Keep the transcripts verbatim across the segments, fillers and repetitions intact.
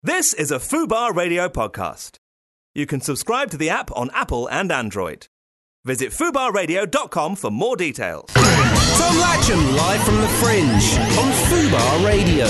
This is a Fubar Radio podcast. You can subscribe to the app on Apple and Android. Visit fubar radio dot com for more details. Tom Latcham live from the Fringe on Fubar Radio.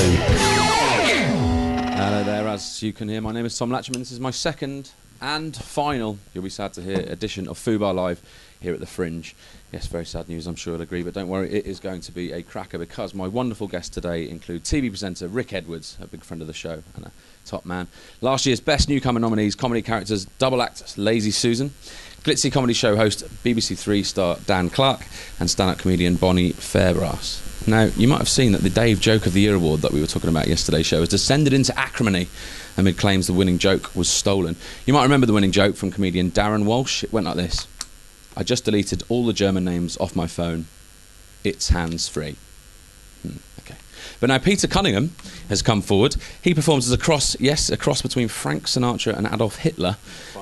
Hello there, as you can hear, my name is Tom Latcham and this is my second and final, you'll be sad to hear, edition of Fubar Live here at the Fringe. Yes, very sad news, I'm sure you'll agree, but don't worry, it is going to be a cracker because my wonderful guests today include T V presenter Rick Edwards, a big friend of the show and a top man. Last year's Best Newcomer nominees, comedy characters, double act Lazy Susan, glitzy comedy show host B B C Three star Dan Clark, and stand-up comedian Bonnie Fairbrass. Now, you might have seen that the Dave Joke of the Year award that we were talking about yesterday's show has descended into acrimony amid claims the winning joke was stolen. You might remember the winning joke from comedian Darren Walsh. It went like this. I just deleted all the German names off my phone. It's hands-free. Hmm, okay. But now Peter Cunningham has come forward. He performs as a cross, yes, a cross between Frank Sinatra and Adolf Hitler.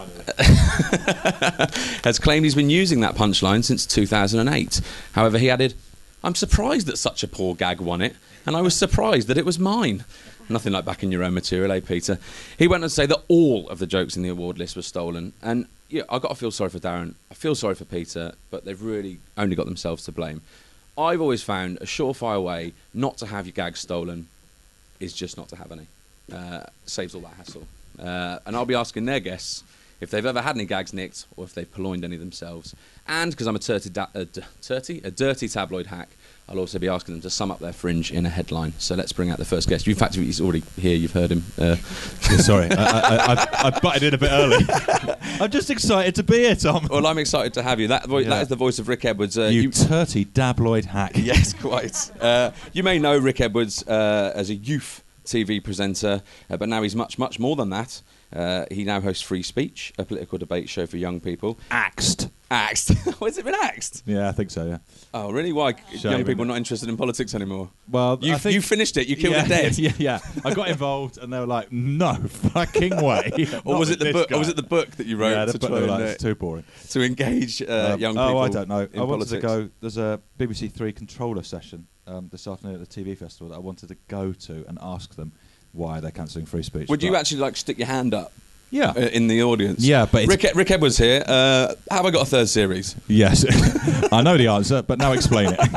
Has claimed he's been using that punchline since two thousand eight. However, he added, I'm surprised that such a poor gag won it, and I was surprised that it was mine. Nothing like backing your own material, eh, Peter? He went on to say that all of the jokes in the award list were stolen, and yeah, I've got to feel sorry for Darren. I feel sorry for Peter, but they've really only got themselves to blame. I've always found a surefire way not to have your gags stolen is just not to have any. Uh, saves all that hassle. Uh, and I'll be asking their guests if they've ever had any gags nicked or if they've purloined any themselves. And because I'm a, dirty da- a, d- dirty, a dirty tabloid hack, I'll also be asking them to sum up their Fringe in a headline. So let's bring out the first guest. In fact, he's already here. You've heard him. Uh, Sorry, I, I, I, I butted in a bit early. I'm just excited to be here, Tom. Well, I'm excited to have you. That, vo- Yeah. that is the voice of Rick Edwards. Uh, you, you dirty tabloid hack. Yes, quite. Uh, you may know Rick Edwards uh, as a youth T V presenter, uh, but now he's much, much more than that. Uh, he now hosts Free Speech, a political debate show for young people. Axed. Axed. What's it been axed? Yeah, I think so, yeah. Oh, really? Why? Shame, young people isn't it? not interested in politics anymore? Well, You, I think, you finished it. You killed yeah, it dead. Yeah, yeah. I got involved and they were like, no fucking way. Or Not was with it the this book? guy. Or was it the book that you wrote Yeah, the to book, try they were and, like, uh, it's too boring. to engage uh, Um, young people? Oh, I don't know. in I wanted politics? to go. There's a B B C Three controller session um, this afternoon at the T V festival that I wanted to go to and ask them why they're cancelling free speech. Would you but- actually like stick your hand up? Yeah. Uh, in the audience. Yeah, but it's- Rick, Rick Edwards here. Uh, have I got a third series? Yes. I know the answer, but now explain it.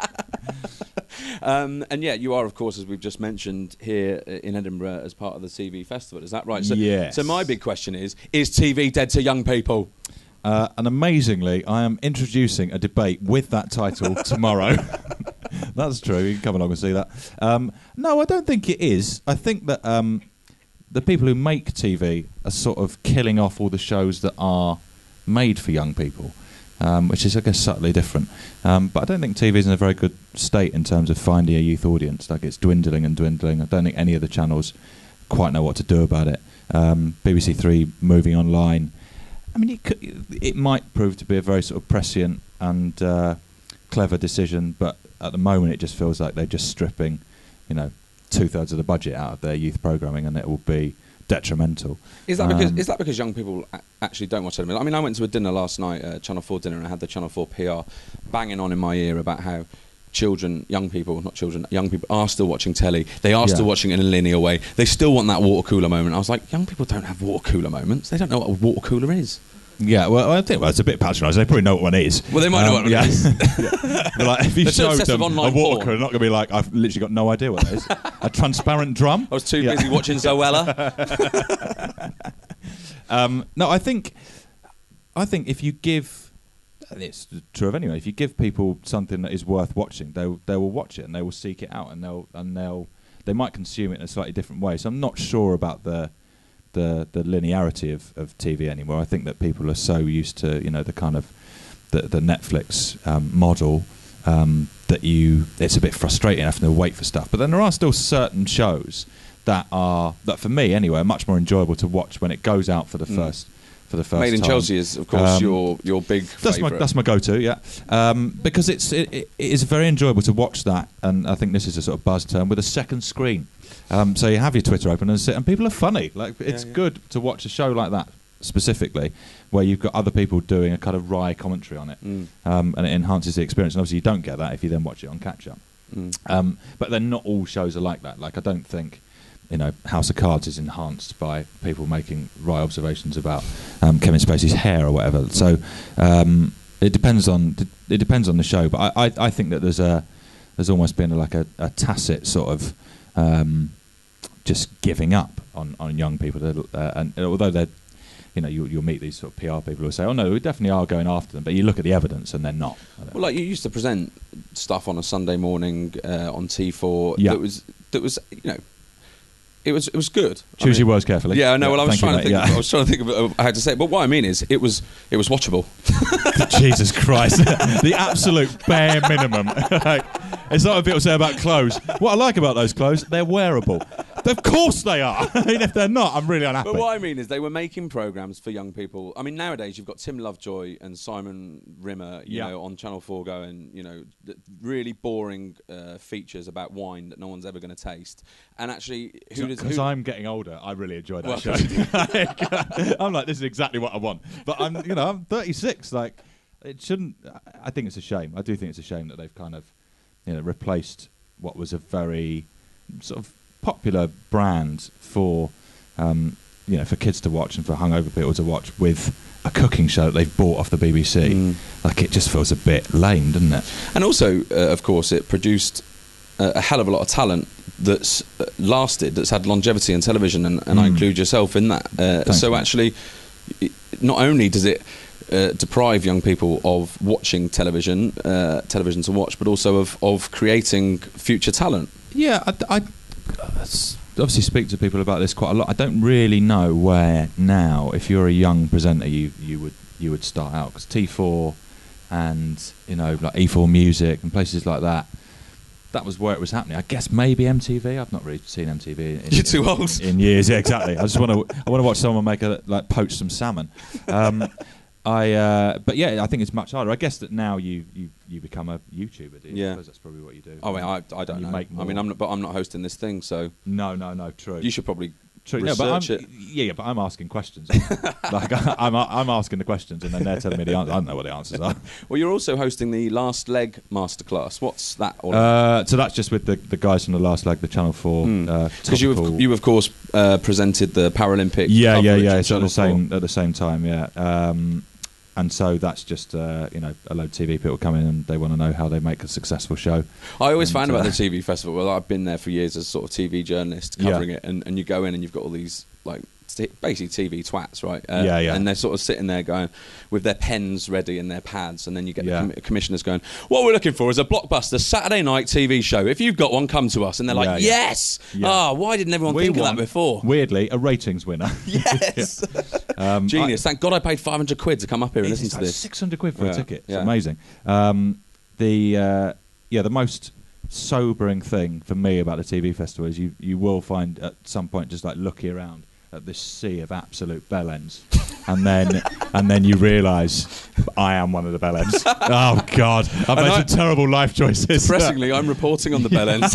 Um, and yeah, you are, of course, as we've just mentioned, here in Edinburgh as part of the T V festival. Is that right? So, Yes. So my big question is: is T V dead to young people? Uh, and amazingly, I am introducing a debate with that title tomorrow. That's true. You can come along and see that. Um, no, I don't think it is. I think that um, the people who make T V are sort of killing off all the shows that are made for young people, um, which is, I guess, subtly different. Um, but I don't think T V is in a very good state in terms of finding a youth audience. Like, it's dwindling and dwindling. I don't think any of the channels quite know what to do about it. Um, B B C Three moving online. I mean, it, could, it might prove to be a very sort of prescient and uh, clever decision, but at the moment it just feels like they're just stripping, you know, two-thirds of the budget out of their youth programming, and it will be detrimental. Is that because Um, is that because young people a- actually don't watch television? I mean, I went to a dinner last night, uh, Channel Four dinner, and I had the Channel Four P R banging on in my ear about how children, young people, not children, young people are still watching telly. They are Yeah. still watching it in a linear way. They still want that water cooler moment. I was like, young people don't have water cooler moments. They don't know what a water cooler is. Yeah, well, I think well, it's a bit patronising. They probably know what one is. Well, they might know what one yeah. is. yeah. But like, if you They're so showed obsessed them with a online water porn. cooler, they're not going to be like, I've literally got no idea what that is. A transparent drum? I was too Yeah. busy watching Zoella. Um, no, I think, I think if you give, and it's true of anyone, if you give people something that is worth watching, they they will watch it and they will seek it out, and they'll and they'll they might consume it in a slightly different way. So I'm not sure about the the the linearity of, of T V anymore. I think that people are so used to, you know, the kind of the the Netflix um, model um, that you it's a bit frustrating having to wait for stuff. But then there are still certain shows that are that for me anyway are much more enjoyable to watch when it goes out for the Mm. first for the first Made in time. Chelsea is, of course, Um, your your big That's my favourite. that's my go-to, yeah, um, because it's it, it is very enjoyable to watch that, and I think this is a sort of buzz term with a second screen. Um, so you have your Twitter open and sit, and people are funny. Like it's Yeah, yeah. good to watch a show like that specifically, where you've got other people doing a kind of wry commentary on it, Mm. um, and it enhances the experience. And obviously, you don't get that if you then watch it on catch up. Mm. Um, but then not all shows are like that. Like I don't think you know, House of Cards is enhanced by people making right observations about um, Kevin Spacey's hair or whatever. So um, it depends on it depends on the show. But I, I, I think that there's a there's almost been like a, a tacit sort of um, just giving up on, on young people. Uh, and although they're, you know, you, you'll meet these sort of P R people who say, "Oh no, we definitely are going after them," but you look at the evidence and they're not. Well, like you used to present stuff on a Sunday morning uh, on T four. Yeah. That was that was you know. It was it was good. Choose I mean, your words carefully. Yeah, I know. Yeah, well, I was trying you, to think. yeah. Of, I was trying to think of how to say it. But what I mean is, it was it was watchable. Jesus Christ, the absolute bare minimum. Like, it's like what people say about clothes. What I like about those clothes, they're wearable. Of course they are. I mean, if they're not, I'm really unhappy. But what I mean is, they were making programs for young people. I mean, nowadays you've got Tim Lovejoy and Simon Rimmer, you yeah. know, on Channel Four going, you know, th- really boring uh, features about wine that no one's ever going to taste. And actually, who does? Because who I'm getting older, I really enjoy that well, show. I'm like, this is exactly what I want. But I'm, you know, I'm thirty-six. Like, it shouldn't. I think it's a shame. I do think it's a shame that they've kind of, you know, replaced what was a very sort of popular brand for, um, you know, for kids to watch and for hungover people to watch with a cooking show that they've bought off the B B C. Mm. Like, it just feels a bit lame, doesn't it? And also, uh, of course, it produced a, a hell of a lot of talent that's uh, lasted, that's had longevity in television, and, and mm. I include yourself in that. Uh, so you. actually, it, not only does it uh, deprive young people of watching television, uh, television to watch, but also of, of creating future talent. Yeah, I, I obviously speak to people about this quite a lot. I don't really know where now, if you're a young presenter, you, you would you would start out, because T four and, you know, like E four Music and places like that, that was where it was happening. I guess maybe M T V. I've not really seen M T V. In, You're too old. In, in years, yeah, exactly. I just want to I want to watch someone make a like poach some salmon. Um, I uh, but yeah, I think it's much harder. I guess that now you you, you become a YouTuber. Do you? Yeah, I suppose that's probably what you do. Oh, I mean, I I don't you know. Make I mean, I'm not, but I'm not hosting this thing, so no, no, no. True. You should probably. True. No, but I'm, it. Yeah, yeah, but I'm asking questions. Like I'm, I'm asking the questions, and then they're telling me the answers. I don't know what the answers are. Well, you're also hosting the Last Leg Masterclass. What's that all about? Uh, so that's just with the, the guys from the Last Leg, the Channel Four. Because mm. uh, you, have, you, of course, uh, presented the Paralympic. Yeah, yeah, yeah. It's at the four. same at the same time. Yeah. Um, And so that's just, uh, you know, a load of T V people come in and they want to know how they make a successful show. I always and, found uh, about the T V festival, well, I've been there for years as sort of T V journalist covering yeah. it, and, and you go in and you've got all these, like, t- basically T V twats, right? Uh, yeah, yeah. And they're sort of sitting there going, with their pens ready and their pads, and then you get yeah. the com- commissioners going, what we're looking for is a blockbuster Saturday night T V show. If you've got one, come to us. And they're like, yeah, yeah. yes! Yeah. Ah, why didn't everyone we think want, of that before? Weirdly, a ratings winner. Yes! um, Genius. I, Thank God I paid five hundred quid to come up here and listen to like this. six hundred quid for yeah. a ticket. It's yeah. amazing. Um, the uh, yeah, the most sobering thing for me about the T V festival is you, you will find at some point just like looking around at this sea of absolute bellends, and then and then you realise I am one of the bellends. Oh God, I've and made I, some terrible life choices. Depressingly, I'm reporting on the bellends.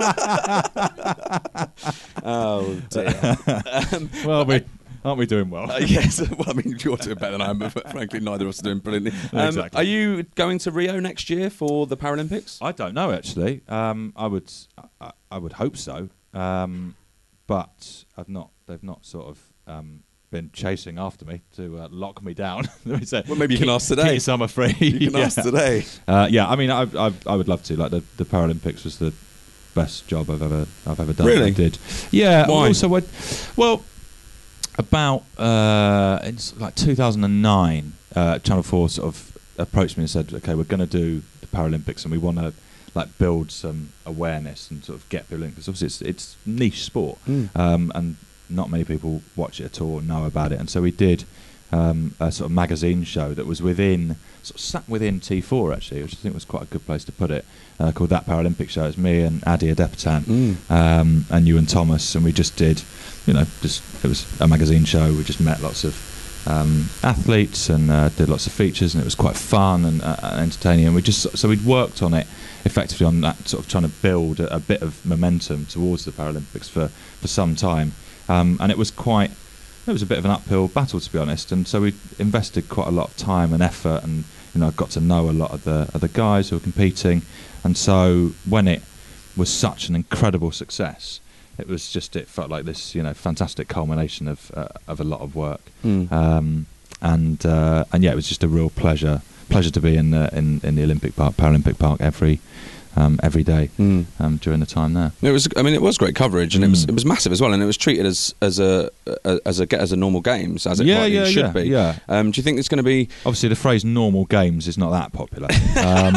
Oh dear. Um, well, we. Aren't we doing well? Uh, yes. Well, I mean, you're doing better than I am, but frankly, neither of us are doing brilliantly. Um, exactly. Are you going to Rio next year for the Paralympics? I don't know, actually. Um, I would, I, I would hope so, um, but I've not. They've not sort of um, been chasing after me to uh, lock me down. Let me say, well, maybe you can ask today. Summer free. You can yeah. ask today. Uh, yeah, I mean, I, I, I would love to. Like the, the Paralympics was the best job I've ever, I've ever done. Really? I did. Yeah. Why? Also, I, well. About uh, it's like two thousand nine, uh, Channel Four sort of approached me and said, "Okay, we're going to do the Paralympics, and we want to like build some awareness and sort of get people in, because obviously it's it's niche sport, mm. um, and not many people watch it at all or know about it." And so we did um, a sort of magazine show that was within, sort of sat within T four actually, which I think was quite a good place to put it. Uh, called That Paralympic Show. It's me and Adi Adepitan mm. um, and Ewan Thomas, and we just did, you know, just it was a magazine show. We just met lots of um, athletes and uh, did lots of features, and it was quite fun and, uh, and entertaining. And we just so we'd worked on it effectively on that, sort of trying to build a, a bit of momentum towards the Paralympics for for some time, um, and it was quite. It was a bit of an uphill battle, to be honest, and so we invested quite a lot of time and effort, and you know, I got to know a lot of the other guys who were competing, and so when it was such an incredible success, it was just it felt like this, you know, fantastic culmination of uh, of a lot of work, Mm. um, and uh, and yeah, it was just a real pleasure pleasure to be in the in, in the Olympic Park, Paralympic Park every. Um, every day Mm. um, during the time there. It was. I mean, it was great coverage, and it was Mm. it was massive as well, and it was treated as as a, a as a as a normal games as it Yeah, rightly yeah, should yeah, be. yeah. Um, do you think it's going to be? Obviously, the phrase "normal games" is not that popular. um,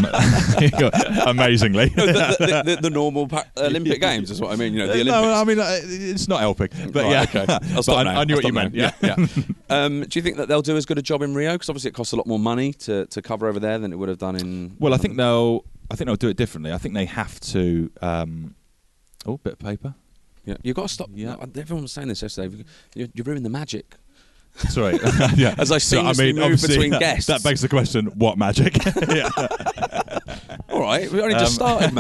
amazingly, the, the, the, the normal pa- Olympic Games is what I mean. You know, the Olympics. no, I mean uh, it's not helping. But Right, yeah, okay. I'll But stop I, now. I knew I'll what you stop meant. now. Yeah, yeah. Um, do you think that they'll do as good a job in Rio? Because obviously it costs a lot more money to, to cover over there than it would have done in. Well, I think they'll. I think they'll do it differently. I think they have to. Um, oh, bit of paper. Yeah, you've got to stop. Yeah. Everyone was saying this yesterday. You, you ruined the magic. Sorry. yeah. As I So, seamlessly move obviously, between that, guests. That begs the question: what magic? yeah. All right, we only just Um, started,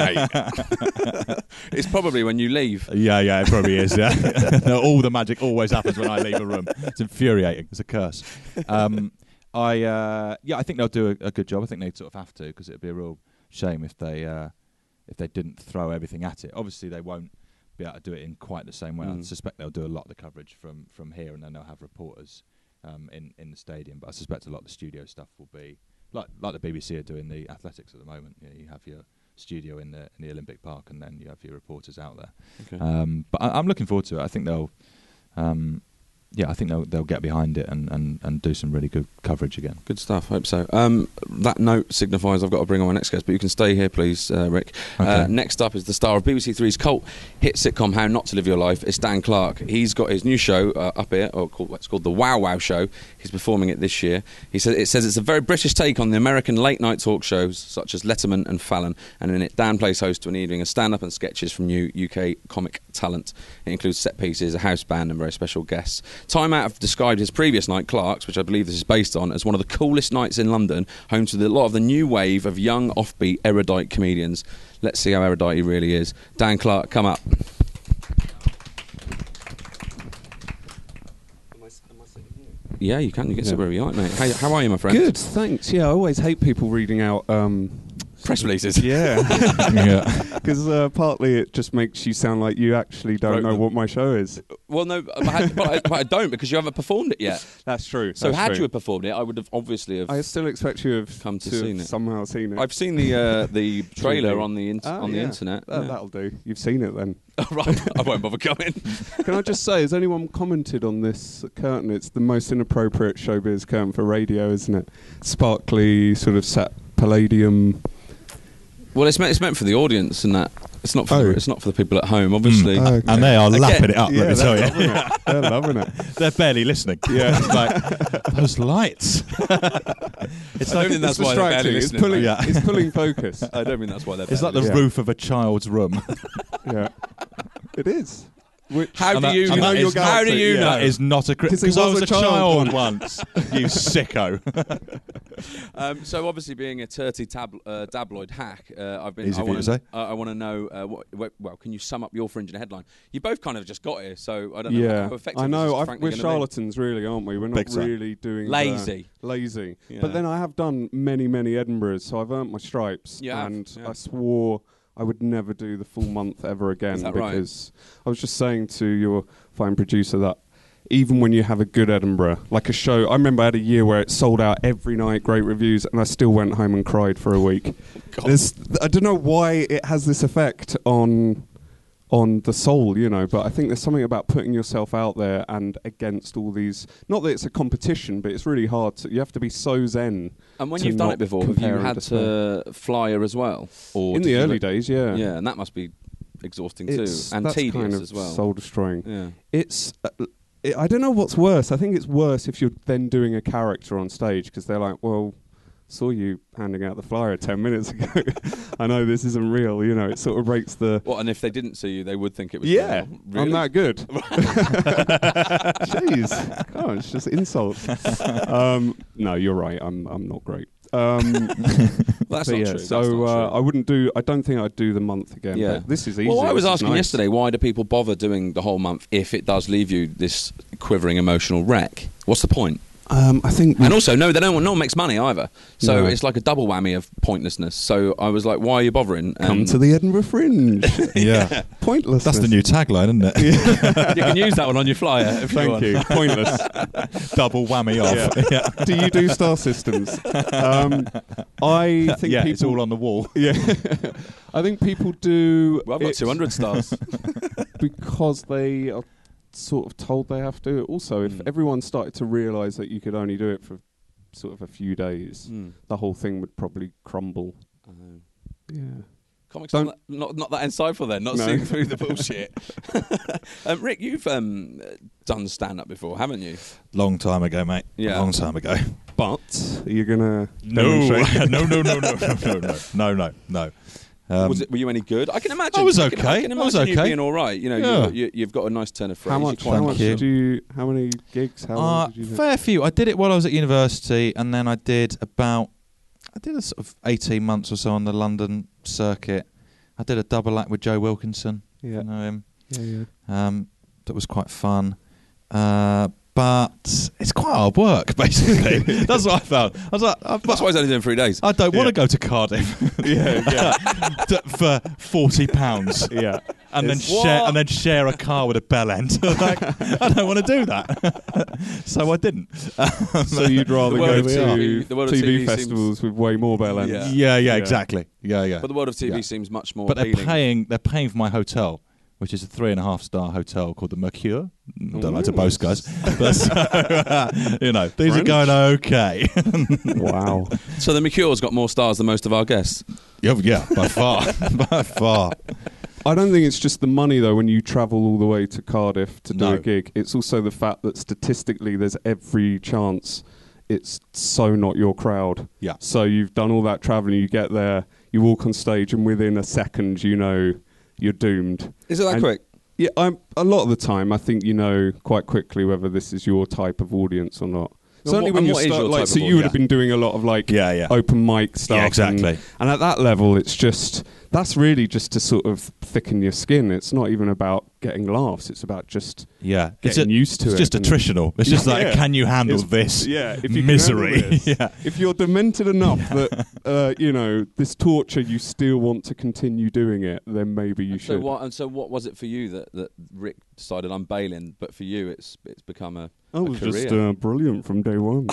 mate. It's probably when you leave. Yeah, yeah, it probably is. Yeah, all the magic always happens when I leave a room. It's infuriating. It's a curse. Um, I uh, yeah, I think they'll do a, a good job. I think they sort of have to, because it'd be a real shame if they uh, if they didn't throw everything at it. Obviously, they won't be able to do it in quite the same way. I Mm. suspect they'll do a lot of the coverage from from here, and then they'll have reporters um, in in the stadium. But I suspect a lot of the studio stuff will be like like the B B C are doing the athletics at the moment. You know, you have your studio in the in the Olympic Park, and then you have your reporters out there. Okay. Um, but I, I'm looking forward to it. I think they'll, um, yeah, I think they'll they'll get behind it and, and, and do some really good coverage again. Good stuff. Hope so. Um, that note signifies I've got to bring on my next guest, but you can stay here, please, uh, Rick. Okay. Uh, next up is the star of B B C Three's cult hit sitcom How Not to Live Your Life. It's Dan Clark. He's got his new show uh, up here, or called, it's called the Wow Wow Show. He's performing it this year. He says it says it's a very British take on the American late night talk shows such as Letterman and Fallon, and in it Dan plays host to an evening of stand-up and sketches from new U K comic talent. It includes set pieces, a house band, and very special guests. Time Out have described his previous night, Clark's, which I believe this is based on, as one of the coolest nights in London, home to the, a lot of the new wave of young, offbeat, erudite comedians. Let's see how erudite he really is. Dan Clark, come up. Yeah, you can. You can sit Yeah. wherever you like, mate. How, how are you, my friend? Good, thanks. Yeah, I always hate people reading out um, Press releases. Yeah, yeah. because uh, partly it just makes you sound like you actually don't Wrote know them. what my show is. Well, no, but I, but, I, but I don't, because you haven't performed it yet. That's true. So that's had true. you have performed it, I would have obviously have. I still expect you have Come to have seen it. somehow seen it. I've seen the uh, the trailer Truly. on the in- Ah, on the yeah. internet. That, Yeah. That'll do. You've seen it then. Right, I won't bother coming. Can I just say, has anyone commented on this curtain? It's the most inappropriate showbiz curtain for radio, isn't it? Sparkly, sort of sat palladium. Well, it's meant it's meant for the audience, and that it's not for Oh. the, it's not for the people at home, obviously. Mm. Okay. And they are Again, lapping it up, yeah, let me tell they're you. loving it. They're loving it. They're barely listening. Yeah, it's like those lights. it's I like don't think that's It's why they're barely distracting. It's listening. pulling, mate. Yeah. it's pulling focus. I don't think that's why they're. it's like the barely Yeah. roof of a child's room. Yeah, it is. Which How And do that- you and know? that is How not- do you yeah. know? That is not a 'Cause because he I was was a a child child once. once. You sicko. Um, so obviously, being a turty tab- uh, tabloid hack, uh, I've been. Easy I for you wanna, to say. Uh, I want to know. Uh, what, what, well, can you sum up your fringe in a headline? You both kind of just got here, so I don't know yeah, how effective. I this know. is I've, frankly we're gonna be. charlatans, really, aren't we? We're not Big time. really doing the- Lazy. lazy. Yeah. But then I have done many, many Edinburghs, so I've earned my stripes. You have, and yeah. I swore I would never do the full month ever again Is that right? because I was just saying to your fine producer that even when you have a good Edinburgh, like a show, I remember I had a year where it sold out every night, great reviews, and I still went home and cried for a week. There's, I don't know why it has this effect on on the soul, you know, but I think there's something about putting yourself out there and against all these, not that it's a competition, but it's really hard to, you have to be so zen. And when to you've done not it before, have you compare and had despair. to flyer as well? Or In did the you early let- days, yeah. Yeah, and that must be exhausting It's, too, and that's tedious kind of as well. soul destroying. Yeah. It's, uh, it, I don't know what's worse. I think it's worse if you're then doing a character on stage because they're like, well, saw you handing out the flyer ten minutes ago. I know this isn't real, you know, it sort of breaks the... Well, and if they didn't see you, they would think it was Yeah, real. Really? I'm that good. Jeez, come on, it's just insults. um, no, you're right. I'm I'm not great. Um, Well, that's but not yeah, true. So that's not uh, true. I wouldn't do. I don't think I'd do the month again. Yeah. But this is easy. Well, I was This is asking nice. yesterday, why do people bother doing the whole month if it does leave you this quivering emotional wreck? What's the point? Um, I think, And also, no, they don't. No one makes money either. So No. it's like a double whammy of pointlessness. So I was like, why are you bothering? come Um, to the Edinburgh Fringe. Yeah. Pointless. That's the new tagline, isn't it? you can use that one on your flyer if you Thank want. you. Pointless. Double whammy off. Yeah. Do you do star systems? Um, I think yeah, people, it's all on the wall. Yeah, I think people do. Well, I've got it two hundred stars. because they are sort of told they have to. Also, if Mm. everyone started to realise that you could only do it for sort of a few days, Mm. the whole thing would probably crumble. Um, Yeah. Comics Don't- not, not not that insightful then, not No. seeing through the bullshit. um, Rick, you've um, done stand-up before, haven't you? Long time ago, mate. Yeah. A long time ago. But you're gonna No, demonstrate- no, no, no, no, no, no, no, no, no, no. Um, was it? Were you any good? I can imagine. I was I can, I okay. can I was imagine you okay. being all right. You know, Yeah. you, you, you've got a nice turn of phrase. How You're much? quite How Thank much you. did you? How many gigs? How long Uh, did you do? fair few. I did it while I was at university, and then I did about, I did a sort of eighteen months or so on the London circuit. I did a double act with Joe Wilkinson. Yeah. You know him. Yeah, yeah. Um, that was quite fun. Uh, but it's quite hard work, basically. That's what I found. I was like, I, That's why he's only doing three days. I don't want to Yeah. go to Cardiff Yeah, yeah, to- for forty pounds. yeah. And then It's- share What? and then share a car with a bell end. Like, I don't want to do that, so I didn't. Um, So you'd rather The world go of T V to the world of T T V V festivals with way more bell ends. Yeah. yeah, yeah, Yeah. exactly. Yeah, yeah. But the world of T V Yeah. seems much more But they're appealing. paying. They're paying for my hotel, which is a three and a half star hotel called the Mercure. I don't like to Ooh. boast, guys, but so, uh, you know these French. are going okay. Wow. So the Mercure's got more stars than most of our guests. yeah, yeah, by far, by far. I don't think it's just the money though. When you travel all the way to Cardiff to do No. a gig, it's also the fact that statistically, there's every chance it's so not your crowd. Yeah. So you've done all that traveling, you get there, you walk on stage, and within a second, you know you're doomed. Is it that And- quick? Yeah, I'm, a lot of the time, I think you know quite quickly whether this is your type of audience or not. Well, Certainly what- when and you what is start, your like, type so of you would have audience? been doing a lot of like Yeah, yeah. open mic stuff. Yeah, exactly. And, and at that level, it's just that's really just to sort of thicken your skin. It's not even about getting laughs. It's about just Yeah, getting it's a- used to it's it. just and- attritional. It's just like, Yeah. can you handle It's- this? Yeah, if you can misery. handle this. Yeah. If you're demented enough that uh, you know this torture, you still want to continue doing it, then maybe you And so should. what? And so what was it for you that, that Rick decided I'm bailing? But for you, it's it's become a. I was a just career. uh, brilliant from day one.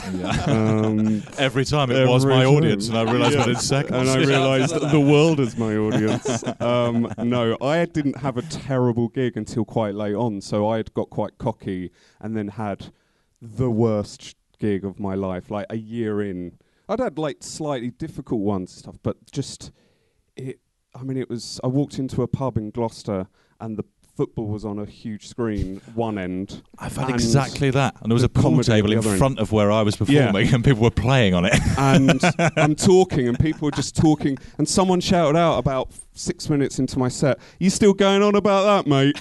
um, Every time it Every was my time. audience, and I realised Yeah. within seconds. and I realised that the world is my audience. Um, no, I didn't have a terrible gig until quite late on, so I had got quite cocky and then had the worst sh- gig of my life. Like a year in, I'd had like slightly difficult ones and stuff, but just it. I mean, it was. I walked into a pub in Gloucester, and the football was on a huge screen, one end. I've had and exactly that, and there was the a pool comedy at table the in other end. front of where I was performing, and people were playing on it. And I'm talking, and people were just talking, and someone shouted out about f- six minutes into my set, "You still going on about that, mate?"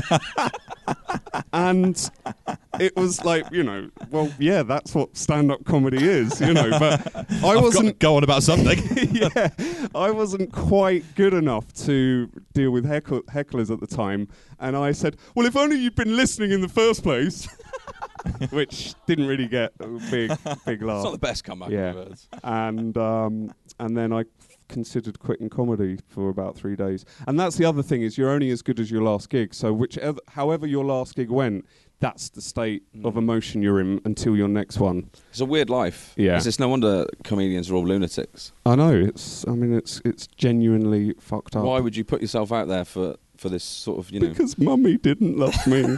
And it was like, you know, well, yeah, that's what stand-up comedy is, you know. But I I've got to wasn't, go on about something. yeah, I wasn't quite good enough to deal with heckle- hecklers at the time, and I said, "Well, if only you'd been listening in the first place," which didn't really get a big, big laugh. It's not the best comeback Yeah. I've heard. and um, and then I considered quitting comedy for about three days. And that's the other thing, is you're only as good as your last gig. So whichever, however your last gig went, that's the state Mm. of emotion you're in until your next one. It's a weird life. Yeah. It's, it's no wonder comedians are all lunatics. I know it's. I mean, it's it's genuinely fucked up. Why would you put yourself out there for, for this sort of, you know? Because mummy didn't love me.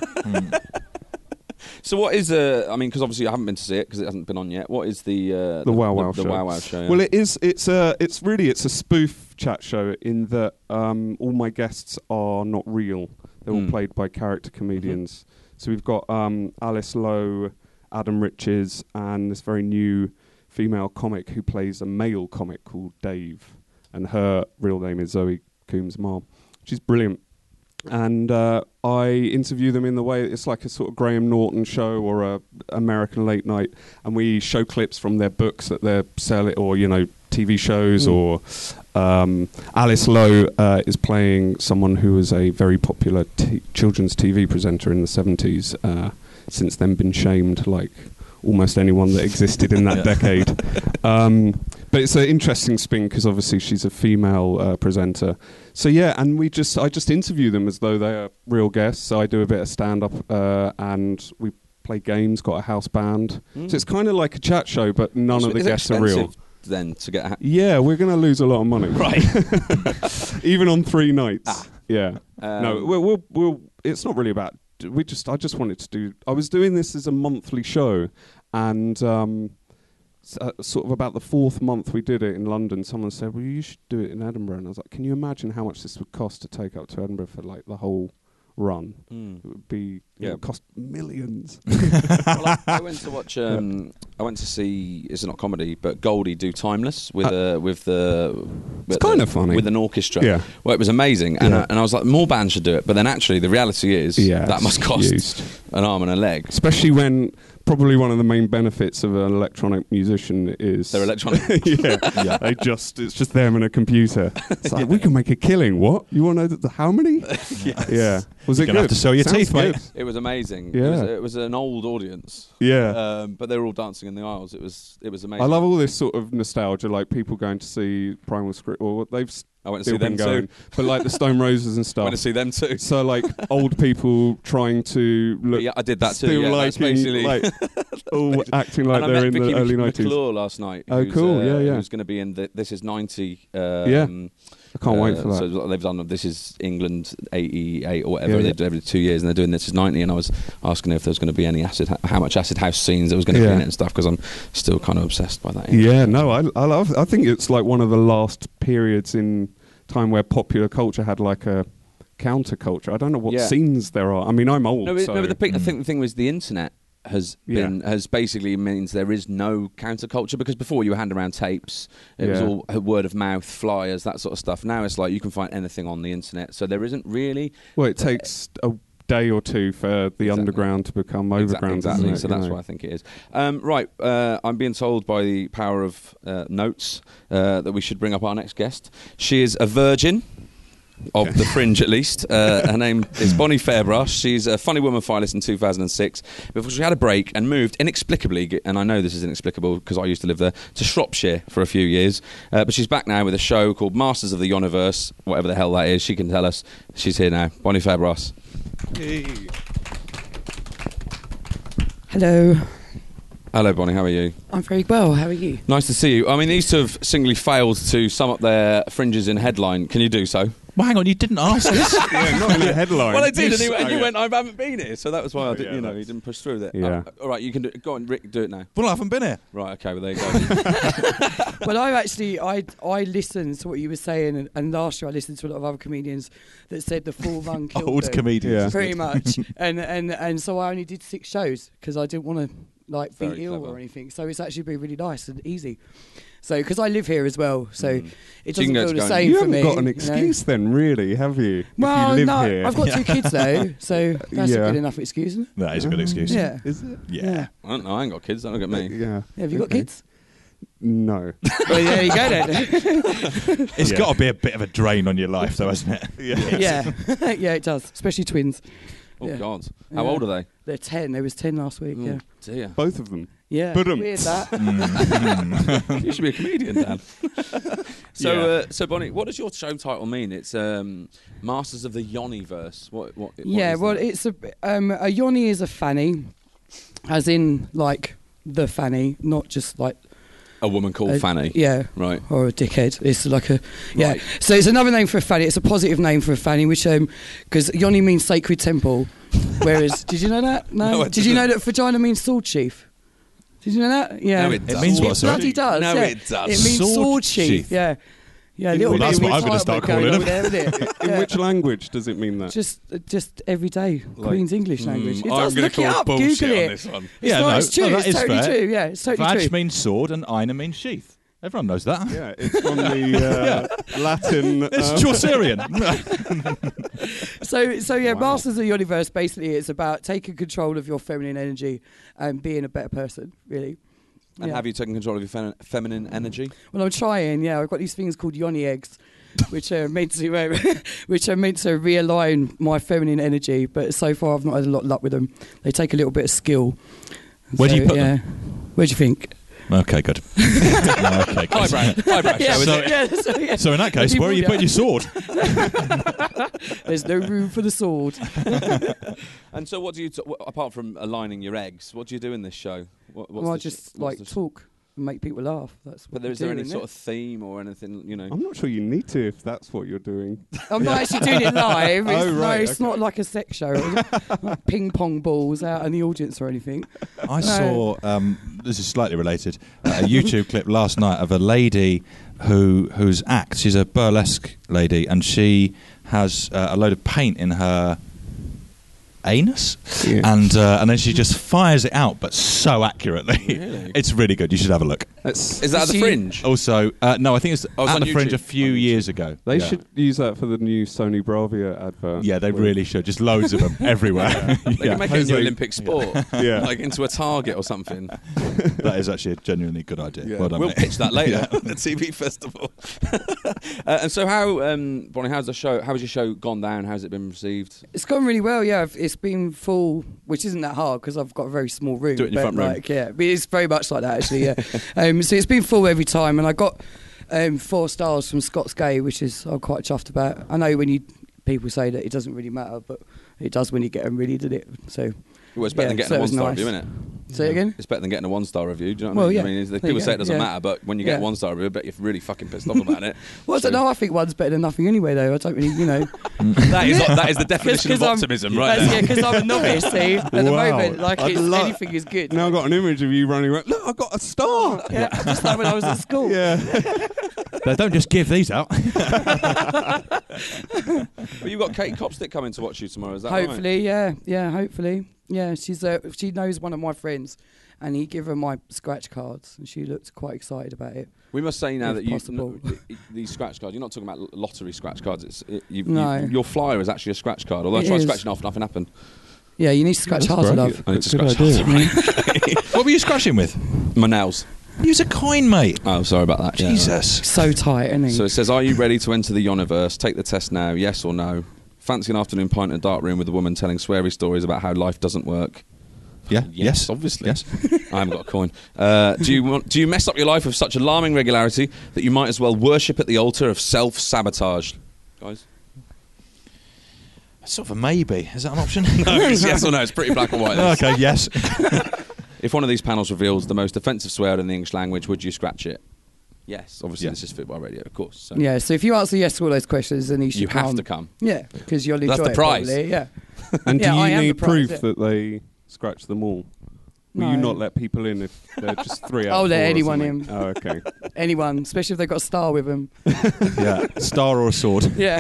So what is uh I mean, because obviously I haven't been to see it because it hasn't been on yet. What is the uh, The Wow Wow the, Show. The Wow Wow Show. yeah. Well, it is. It's a. It's really. It's a spoof chat show in that um, all my guests are not real. They're all Mm. played by character comedians. So we've got um, Alice Lowe, Adam Riches, and this very new female comic who plays a male comic called Dave, and her real name is Zoe Coombs Mom. She's brilliant. And uh, I interview them in the way it's like a sort of Graham Norton show or a American Late Night, and we show clips from their books that they're selling, or you know, T V shows. Mm. Or um, Alice Lowe uh, is playing someone who was a very popular t- children's T V presenter in the seventies. Uh, since then, been shamed like almost anyone that existed in that decade. Um, but it's an interesting spin because obviously she's a female uh, presenter. So yeah, and we just I just interview them as though they are real guests. So I do a bit of stand up uh, and we play games. Got a house band, Mm. so it's kind of like a chat show, but none So of the is it guests are real. expensive Then to get a ha- Yeah, we're going to lose a lot of money, right. even on three nights. Ah. Yeah, Um, no, we'll, we'll, we'll. It's not really about. We just. I just wanted to do. I was doing this as a monthly show, and um, s- uh, sort of about the fourth month we did it in London. Someone said, "Well, you should do it in Edinburgh," and I was like, "Can you imagine how much this would cost to take up to Edinburgh for like the whole run? Mm. It would be. Yeah. It would cost millions." well, I, I went to watch. Um, I went to see. It's not comedy, but Goldie do Timeless with uh, with the. It's with kind the- of funny. with an orchestra. Yeah. Well, it was amazing, and Yeah. I, and I was like, more bands should do it. But then actually, the reality is Yeah, that must it's cost used. an arm and a leg. Especially when probably one of the main benefits of an electronic musician is They're electronic. yeah, yeah. They just it's just them and a computer. It's like we can make a killing. What you want to know? The, how many? Yes. Yeah. Was You're it gonna good? have to sell your Sounds teeth, mate. good. It was amazing. Yeah. It was, it was an old audience. Yeah. Um, but they were all dancing in the aisles. It was it was amazing. I love all this sort of nostalgia, like people going to see Primal Scream, or they've s- I went to still see them been going, too. but like the Stone Roses and I stuff. went to see them too. So like old people trying to look, Yeah, I did that too. still Yeah, that's liking, basically. like all acting like and I they're met in Vicky the early Mc- nineties. McClure last night. Oh, who's, cool, uh, yeah, yeah. Who's going to be in the This Is ninety. Um, Yeah. I can't wait uh, for that. So they've done This Is England eighty-eight or whatever. Yeah, They yeah. do every two years, and they're doing This Is ninety. And I was asking if there was going to be any acid, how much acid house scenes there was going to Yeah. be in it and stuff, because I'm still kind of obsessed by that. Yeah, no, I, I love. I think it's like one of the last periods in time where popular culture had like a counterculture. I don't know what Yeah. scenes there are. I mean, I'm old. No, but, so. no, but the, thing- I think the thing was the internet has Yeah. been has basically means there is no counterculture, because before you were handing around tapes, it was Yeah. all uh, word of mouth, flyers, that sort of stuff. Now it's like you can find anything on the internet, so there isn't really. Well, it takes a day or two for the Exactly. underground to become Exactly, overground. exactly. Isn't it? So You that's know? why I think it is. Um, right, uh, I'm being told by the power of uh, notes uh, that we should bring up our next guest. She is a virgin. Of Okay. the Fringe, at least. Uh, her name is Bonnie Fairbrass. She's a Funny Woman finalist in two thousand six. Before she had a break and moved inexplicably, and I know this is inexplicable because I used to live there, to Shropshire for a few years. Uh, but she's back now with a show called Masters of the Universe, whatever the hell that is. She can tell us. She's here now. Bonnie Fairbrass. Hello, Hello, Bonnie. How are you? I'm very well. How are you? Nice to see you. I mean, these two have singly failed to sum up their fringes in headline. Can you do so? Well, hang on, you didn't ask us. Yeah, not in the headline. Well, I did, and, You you, and s- you oh, went, I haven't been here, so that was why I Oh, did, yeah, you know, you that's- didn't push through with it. Yeah. Uh, all right, you can do, go on, Rick, do it now. Well, I haven't been here. Right, okay, well, there you go. Well, I actually I I listened to what you were saying, and, and last year I listened to a lot of other comedians that said the full run killed Old them, comedians. Yeah. pretty much, and and and so I only did six shows because I didn't want to like be Very ill clever. or anything. So it's actually been really nice and easy. So because I live here as well, so Mm. it So you can doesn't go feel to the go- same You for haven't me. got an you know. excuse then, really, have you? Well, if you live no, here. I've got two kids though, so that's Yeah. a good enough excuse, isn't it? That is a good excuse. Yeah. Is it? Yeah. I don't know, I ain't got kids, don't look at me. Yeah. Yeah, have you got Okay. kids? No. Well, there you go then. It's Yeah. got to be a bit of a drain on your life, though, hasn't it? yeah, yeah, it does, especially twins. Oh, Yeah. God. How Yeah. old are they? They're ten. They was ten last week. Yeah, Oh, dear. Both of them. yeah. Ba-dum. Weird that. You should be a comedian, Dan. so, Yeah. uh, so Bonnie, what does your show title mean? It's um, Masters of the Yoniverse. What? What? what yeah, is well, that? it's a um, a yoni is a fanny, as in like the fanny, not just like a woman called a- Fanny. Yeah. Right. Or a dickhead. It's like a yeah. Right. So it's another name for a fanny. It's a positive name for a fanny, which um, because yoni means sacred temple, whereas did you know that? No. No, I did you know didn't. that vagina means sword sheath? Did you know that? Yeah. No, it doesn't. means what, It sorry? bloody does. No, yeah. it does. It means Sword sword, sheath. sheath. Yeah. Yeah. A In little which- bit that's of what I'm gonna entitlement start going calling on them. there, isn't it? In Yeah. which language does it mean that? Just, uh, just everyday Like- Queen's English language. Mm, It I'm does. gonna Look it call up. bullshit Google on it. this one. It's Yeah, not, no, it's true. no, that it's is totally fair. true. Yeah, it's totally Vag true. means sword and Ina means sheath. Everyone knows that. Yeah, it's from the uh, Latin. It's uh, Chaucerian. So, so yeah, Wow. Masters of the Universe basically it's about taking control of your feminine energy and being a better person. Really. And Yeah. have you taken control of your fem- feminine energy? Well, I'm trying. Yeah, I've got these things called yoni eggs, which are meant to, uh, which are meant to realign my feminine energy. But so far, I've not had a lot of luck with them. They take a little bit of skill. Where do you put yeah. them? Where do you think? Okay, good. No, okay, good. Highbrow, highbrow yeah, show, is so- it? yeah, so, yeah. So in that case, where are you putting your sword? There's no room for the sword. And so, what do you, t- what, apart from aligning your eggs, what do you do in this show? What, what's Well, I the sh- just what's like the sh- talk and make people laugh. That's what But there, we is there do, any isn't sort it? of theme or anything, you know? I'm not sure you need to if that's what you're doing. I'm not actually doing it live. It's, Oh, right, no, it's okay. not like a sex show. Like ping pong balls out in the audience or anything. I saw, um, this is slightly related, uh, a YouTube clip last night of a lady who whose act, she's a burlesque lady, and she has uh, a load of paint in her anus, Yeah. and uh, and then she just fires it out, but so accurately. Really? It's really good. You should have a look. That's, Is that at the She- Fringe? Also, uh, no, I think it's Oh, it's at on the Fringe YouTube. a few On YouTube. years ago. they Yeah. should use that for the new Sony Bravia advert. Yeah, they Where- really should. Just loads of them everywhere. They yeah, can make it a new Jose- Olympic sport, Yeah. like into a target or something. that is actually a genuinely good idea. Yeah. Well done, We'll mate. pitch that later at the T V festival. uh, and so, how, um, Bonnie? How's the show? How has your show gone down? How's it been received? It's gone really well, yeah. I've- It's been full, which isn't that hard because I've got a very small room. Do it in your but front room. like, yeah, but it's very much like that actually. Yeah. um, so it's been full every time, and I got um, four stars from Scott's Gay, which is I'm quite chuffed about. I know when you people say that it doesn't really matter, but it does when you get them, really, did it? So Well, it's better Yeah, than getting so a it was one-star nice. review, isn't it? say it again. It's better than getting a one-star review. Do you know what Well, I mean? yeah. I mean, it's- There people you say it go, doesn't yeah. matter, but when you get Yeah. a one-star review, I bet you're really fucking pissed off about it. Well, I don't So- know. I think one's better than nothing anyway, though. I don't really, you know. That is that is the definition of 'cause I'm- optimism, right? That's, there. yeah, because I'm a novice. See, at the Wow. moment, like I'd it's, lo- anything is good. Now I've got an image of you running around. Look, I got a star. Yeah, just like when I was at school. Yeah. They don't just give these out. But you've got Kate Copstick coming to watch you tomorrow. Is that right? Hopefully, yeah, yeah, hopefully, yeah. She's uh, she knows one of my friends, and he gave her my scratch cards, and she looked quite excited about it. We must say now If that you possible. no, th- these scratch cards. You're not talking about l- lottery scratch cards. It's it, you've, No. you, your flyer is actually a scratch card. Although I It tried is. scratching off, nothing happened. Yeah, you need to scratch That's harder, great. love. I need to Good scratch idea. harder. What were you scratching with? My nails. Use a coin, mate. Oh, sorry about that. yeah. Jesus. So tight, isn't he? So it says, "Are you ready to enter the Yoniverse? Take the test now. Yes or no? Fancy an afternoon pint in a dark room with a woman telling sweary stories about how life doesn't work." Yeah. Yes, Yes. obviously. Yes. I haven't got a coin. Uh, do you want, do you mess up your life with such alarming regularity that you might as well worship at the altar of self-sabotage? Guys? Sort of a maybe. Is that an option? No, it's yes or no. It's pretty black and white. this. Okay. Yes. If one of these panels reveals the most offensive swear in the English language, would you scratch it? Yes. Obviously, Yes. this is Football Radio, of course. So yeah. So if you answer yes to all those questions, then you should you have come. to come. Yeah, because you'll enjoy That's the it, prize. probably, yeah. And Yeah, do I you am the need prize, proof yeah. that they scratch them all? Will you No. not let people in if they're just three out I'll of let four or anyone something? in. Oh, okay. Anyone, especially if they've got a star with them. Yeah. Star or a sword. Yeah.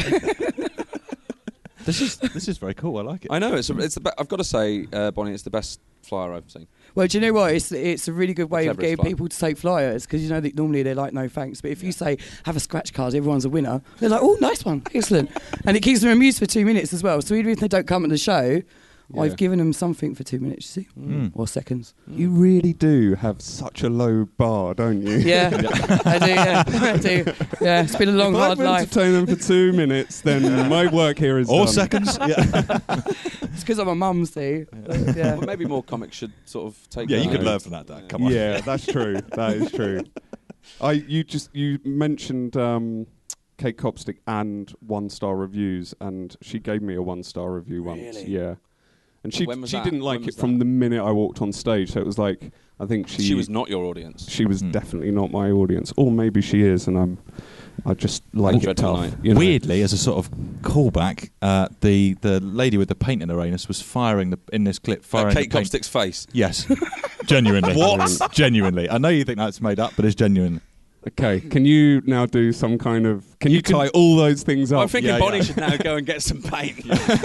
This is this is very cool. I like it. I know it's a, it's the be- I've got to say, uh, Bonnie, it's the best flyer I've seen. Well, do you know what? It's it's a really good way of Cleverest getting flyer. people to take flyers because you know that normally they're like no thanks, but if you say have a scratch card, everyone's a winner. They're like, oh, nice one, excellent, and it keeps them amused for two minutes as well. So even if they don't come at the show, Yeah. I've given them something for two minutes, you see, Mm. or seconds. You really do have such a low bar, don't you? Yeah, I do. Yeah, I do. Yeah, it's been a long, if hard I've life. entertained them for two minutes, then my work here is Or done. seconds. Yeah. It's because I'm a mum, see. Uh, yeah. Well, maybe more comics should sort of take. Yeah. that You could out. learn from that, Dad. Come on. Yeah, that's true. That is true. I you just you mentioned um, Kate Copstick and one star reviews, and she gave me a one star review once. Really? Yeah, and she When was she that? didn't like When was it from that? the minute I walked on stage. So it was like I think she She was not your audience. she was Hmm. definitely not my audience, or maybe she is, and I'm I just like it Dreadful tough. night. you know. Weirdly, as a sort of callback, uh, the the lady with the paint in her anus was firing the in this clip. Uh, Firing Kate the paint. Copstick's face. Yes, genuinely. What? Genuinely. I know you think that's made up, but it's genuine. Okay, can you now do some kind of? Can you, You can- tie all those things up? I'm thinking yeah, Bonnie yeah. should now go and get some paint.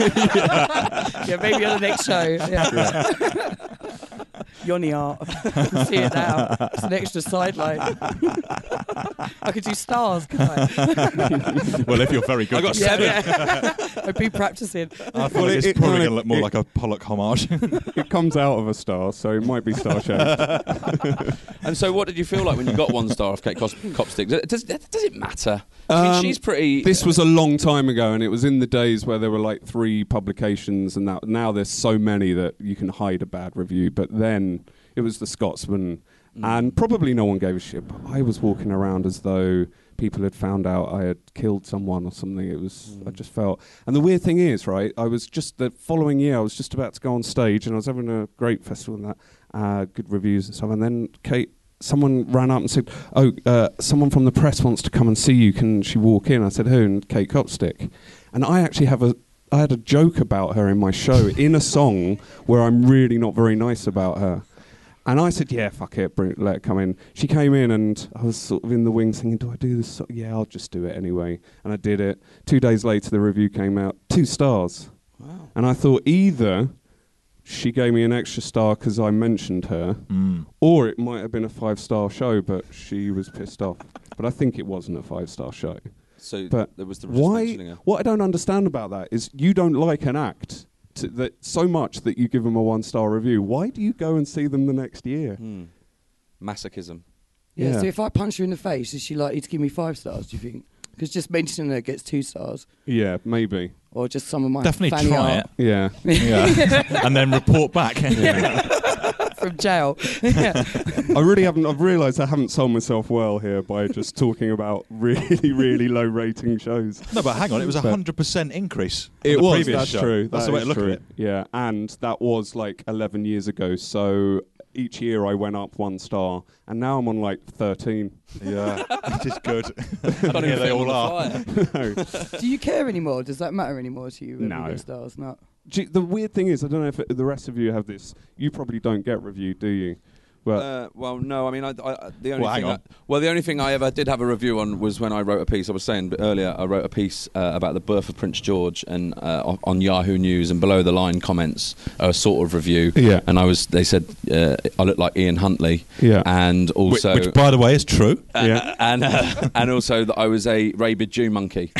Yeah, maybe on the next show. Yeah. Yoni art. I can see it now. It's an extra sidelight. I could do stars, couldn't I? Well, if you're very good. I got at it. seven. Yeah. I'd be practicing. I thought Well, it's it- it probably kinda- going to look more it- like a Pollock homage. It comes out of a star, so it might be star shaped. And so, what did you feel like when you got one star off Kate Cos- Copstick? Does, does, does it matter? I mean, Um, she's pretty. This was a long time ago, and it was in the days where there were like three publications, and that now there's so many that you can hide a bad review. But then It was The Scotsman, Mm. and probably no one gave a shit. But I was walking around as though people had found out I had killed someone or something. It was, Mm. I just felt. And the weird thing is, right, I was just, the following year, I was just about to go on stage, and I was having a great festival and that, uh, good reviews and stuff. And then Kate, someone ran up and said, oh, uh, someone from the press wants to come and see you. Can she walk in? I said, who? And Kate Copstick. And I actually have a, I had a joke about her in my show in a song where I'm really not very nice about her. And I said, yeah, fuck it, bring, let her come in. She came in and I was sort of in the wings thinking, do I do this? So- yeah, I'll just do it anyway. And I did it. Two days later, the review came out. Two stars. Wow. And I thought either she gave me an extra star because I mentioned her, Mm. or it might have been a five-star show, but she was pissed off. But I think it wasn't a five-star show. So But there was the Why? mentioning her. What I don't understand about that is you don't like an act to, that so much that you give them a one-star review. Why do you go and see them the next year? Hmm. Masochism. Yeah, Yeah. so if I punch her in the face, is she likely to give me five stars, do you think? Because just mentioning her gets two stars. Yeah, maybe. Or just some of my Definitely fanny try art it. Yeah. Yeah. And then report back. from jail. Yeah. I really haven't. I've realised I haven't sold myself well here by just talking about really, really low rating shows. No, but hang on, it was a But- hundred percent increase. on It the was. previous That's show. true. That's That the way is to look true. at it. Yeah, and that was like eleven years ago. So each year I went up one star, and now I'm on like thirteen. Yeah, which is good. Can't even Here they fit on all the are. fire. Do you care anymore? Does that matter anymore to you? When No. you get stars? No. Do you- the weird thing is, I don't know if it, the rest of you have this. You probably don't get reviewed, do you? But Uh, well, no. I mean, I, I, the only Well, hang thing. I, on. well, the only thing I ever did have a review on was when I wrote a piece. I was saying earlier, I wrote a piece uh, about the birth of Prince George, and uh, on, on Yahoo News, and below the line comments are a sort of review. Yeah. And I was. They said uh, I look like Ian Huntley. Yeah. And Which, also. which, by the way, is true. uh, Yeah. and uh, and also that I was a rabid Jew monkey.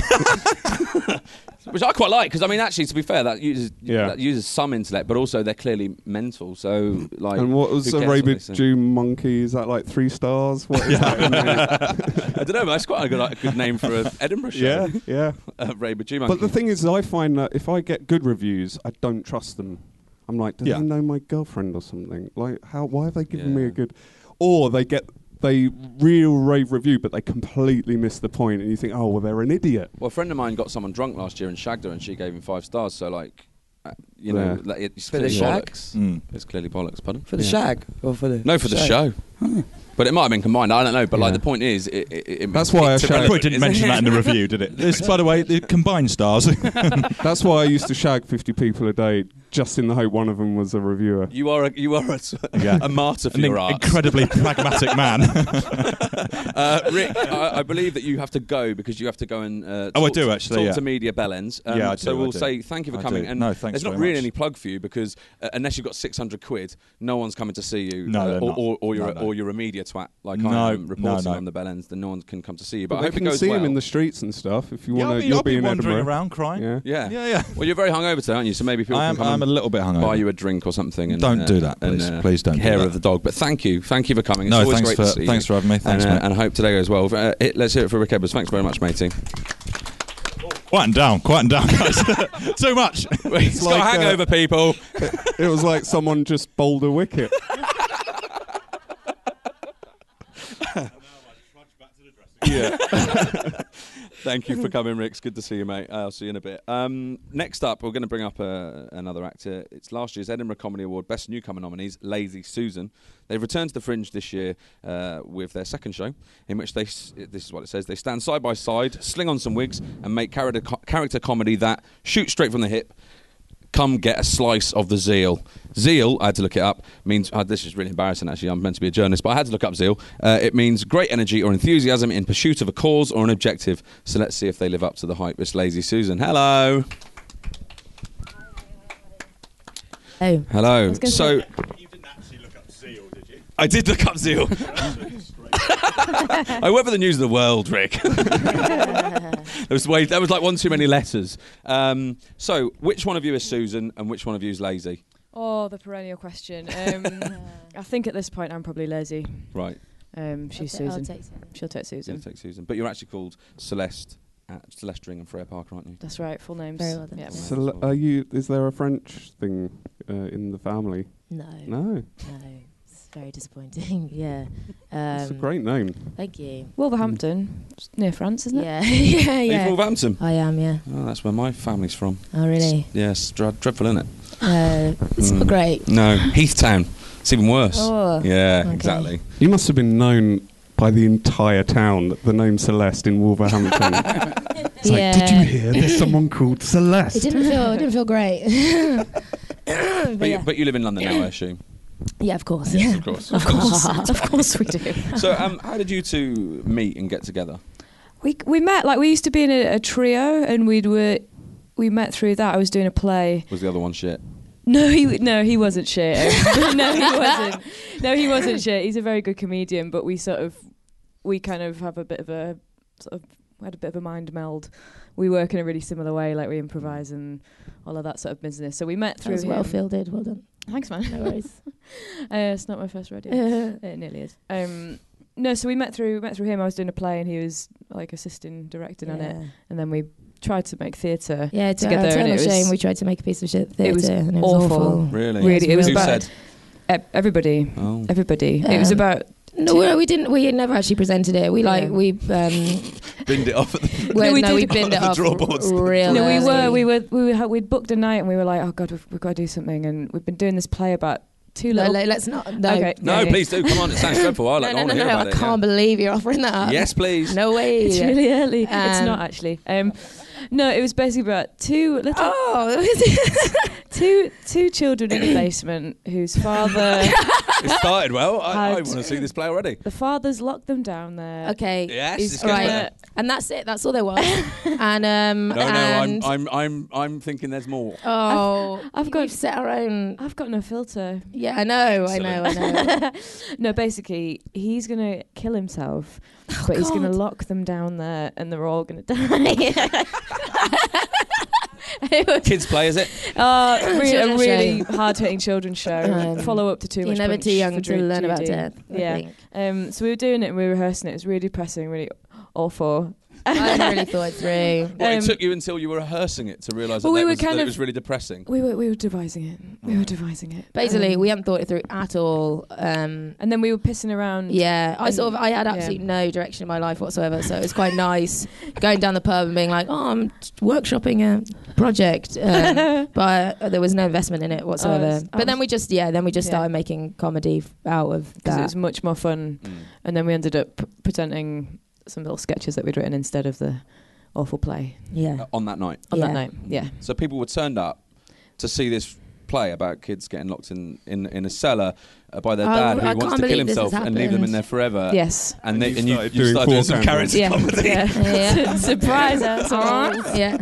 Which I quite like, because I mean, actually, to be fair, that uses Yeah. that uses some intellect, but also they're clearly mental. So, like, and what was who a cares what they rabid say? Jew monkey? Is that like three stars? What is that? in the- I don't know, but that's quite a good, like, a good name for an Edinburgh show. yeah, yeah. Uh, rabid Jew monkey. But the thing is, I find that if I get good reviews, I don't trust them. I'm like, do Yeah. they know my girlfriend or something? Like, how? Why have they given me Yeah. a good? Or they get they real rave review, but they completely miss the point, and you think, oh, well, they're an idiot. Well, a friend of mine got someone drunk last year and shagged her, and she gave him five stars. So, like, uh, you know, Yeah. like, it's For the clearly shag? bollocks. Mm. It's clearly bollocks. Pardon? For the Yeah. shag or for the No, for the shag? show. But it might have been combined. I don't know. But like Yeah. the point is, it, it, it, That's why I it's shag- irrelevant, Probably didn't isn't mention it? that in the review, did it? This, by the way, the combined stars. That's why I used to shag fifty people a day, just in the hope one of them was a reviewer. You are a, you are a, Yeah. a martyr for An your in- art. incredibly pragmatic man. Uh, Rick, I, I believe that you have to go because you have to go and uh, Oh, I talk do to- actually, talk yeah. to Media Bellends. Um, Yeah, I so do, I we'll do. say thank you for I coming. do. And No, thanks there's not very really much. any plug for you because uh, unless you've got six hundred quid, no one's coming to see you. No, uh, they're or, not. or, or you're No, a, no. or you're a media twat like No, I am reporting no, no. on the Bellends. Then no one can come to see you. But, But I they hope it can goes see well. him in the streets and stuff. If you Yeah, want I'll to, be, you'll I'll be be in wandering Edinburgh. around crying. Yeah. Yeah. Yeah, yeah. Well, you're very hungover today, aren't you? So maybe people I can am, come I'm and a little bit hungover. buy you a drink or something. And, Don't uh, do that, and, please. uh, Please don't do Care that. of the dog. But thank you, thank you for coming. It's No, always thanks great for to see thanks you. for having me. Thanks, and, uh, mate. and I hope today goes well. Uh, it, let's hear it for Rick Edwards. Thanks very much, matey. Quieten down, quieten down, guys. Too much. He's got like, a hangover, uh, people. It was like someone just bowled a wicket. Yeah. Thank you for coming, Rick. It's good to see you, mate. I'll see you in a bit. Um, next up, we're going to bring up uh, another actor. It's last year's Edinburgh Comedy Award Best Newcomer nominees, Lazy Susan. They've returned to the Fringe this year uh, with their second show, in which they, s- this is what it says, they stand side by side, sling on some wigs, and make character, co- character comedy that shoots straight from the hip. Come get a slice of the zeal. Zeal, I had to look it up, means... Oh, this is really embarrassing, actually. I'm meant to be a journalist, but I had to look up zeal. Uh, it means great energy or enthusiasm in pursuit of a cause or an objective. So let's see if they live up to the hype. It's Lazy Susan. Hello. Oh. Hello. was gonna So... say- You didn't actually look up Seal, did you? I did look up zeal. I work for the News of the World, Rick. That was way, that was like one too many letters. Um, so, which one of you is Susan and which one of you is lazy? Oh, the perennial question. Um, I think at this point I'm probably lazy. Right, Um, she's I'll ta- I'll Susan. take Susan. She'll take so Susan. take Susan. But you're actually called Celeste at Celeste Ring and Freya Parker, aren't you? That's right. Full names. Very well done. Yeah. Yeah. So, l- are you? Is there a French thing uh, in the family? No. No. No. very disappointing. yeah. Um, It's a great name. Thank you. Wolverhampton, it's near France, isn't it? Yeah, yeah, Are you yeah. from Wolverhampton? I am, yeah. Oh, that's where my family's from. Oh, really? Yes, dread, dreadful, isn't it? Uh, it's Mm. not great. No, Heathtown. It's even worse. Oh, yeah, okay. exactly. You must have been known by the entire town that the name Celeste in Wolverhampton. It's Yeah. like, did you hear? There's someone called Celeste. It didn't feel. It didn't feel great. but, But, you, yeah. but you live in London now, I assume. yeah, of course. Yes, Yeah. of course. Of course, of course we do. So, um, how did you two meet and get together? We we met like we used to be in a, a trio, and we'd were we met through that. I was doing a play. Was the other one shit? No, he no he wasn't shit. Um, no, he wasn't. No, he wasn't shit. He's a very good comedian, but we sort of we kind of have a bit of a sort of had a bit of a mind meld. We work in a really similar way, like we improvise and all of that sort of business. So we met That through was well him. fielded. Well done. Thanks, man. No worries. uh, it's not my first rodeo. It nearly is. Um, no, so we met through met through him. I was doing a play, and he was like assisting directing on it, Yeah. and then we tried to make theatre Yeah, to together. our and eternal it was shame, we tried to make a piece of shit theatre, it was and it was awful. awful. Really? Really, Yeah, it was Who about said? e- everybody. Oh. Everybody. It was Um, about No, we, we didn't. We never actually presented it. We like Yeah. we um. Binned it off at the well, we no, did we it binned it on the off drawboards. real no, we early. were we were we were we'd booked a night, and we were like, oh god, we've, we've got to do something, and we've been doing this play about two No, little. le- let's not. No, Okay. No, Yeah. please do. Come on, it sounds dreadful. I like. no, I no, want no, to hear no, about I it. can't believe you're offering that yeah. up. Yes, please. No way. It's really early. it's Um, not actually. Um, no, it was basically about two little Oh, two two children in a basement whose father It started well. I, I Had- want to see this play already. the father's locked them down there. okay. Yes, He's this gets right. better. And that's it. That's all there was. and um. No, no, and, I'm, I'm, I'm, I'm thinking there's more. Oh, I've we've got- set our own. I've got no filter. Yeah, I know. I know. I know. No, basically, he's gonna kill himself, Oh, but he's gonna God. lock them down there, and they're all gonna die. It was- Kids play, is it? Uh, re- a Children's really show. hard-hitting children's show. Um, Follow up to Too You're Much never Punch too young for to Dru- learn about Judy. death. I Yeah. think. Um, so we were doing it, and we were rehearsing it. It was really depressing, really awful. I hadn't really thought it through. Well, Um, it took you until you were rehearsing it to realise that, well, we that, were was, kind that it of- was really depressing. We were we were devising it. We were devising it. Basically, Um, we hadn't thought it through at all. Um, and then we were pissing around. yeah, I And- sort of I had yeah. absolutely no direction in my life whatsoever, so it was quite nice going down the pub and being like, "Oh, I'm t- workshopping a project," um, but uh, there was no investment in it whatsoever. Oh, it's- but then we just yeah, then we just Yeah. started making comedy f- out of because it that. was much more fun. Mm. And then we ended up p- presenting some little sketches that we'd written instead of the awful play Yeah, Uh, on that night. on Yeah. that night. Yeah. So people were turned up to see this play about kids getting locked in, in, in a cellar uh, by their Oh, dad who I wants can't to kill believe this has himself and leave them in happened. there forever. Yes. And, they, you and you, started you doing started doing some four character Yeah. comedy. yeah. yeah. Surprise asshole. yeah.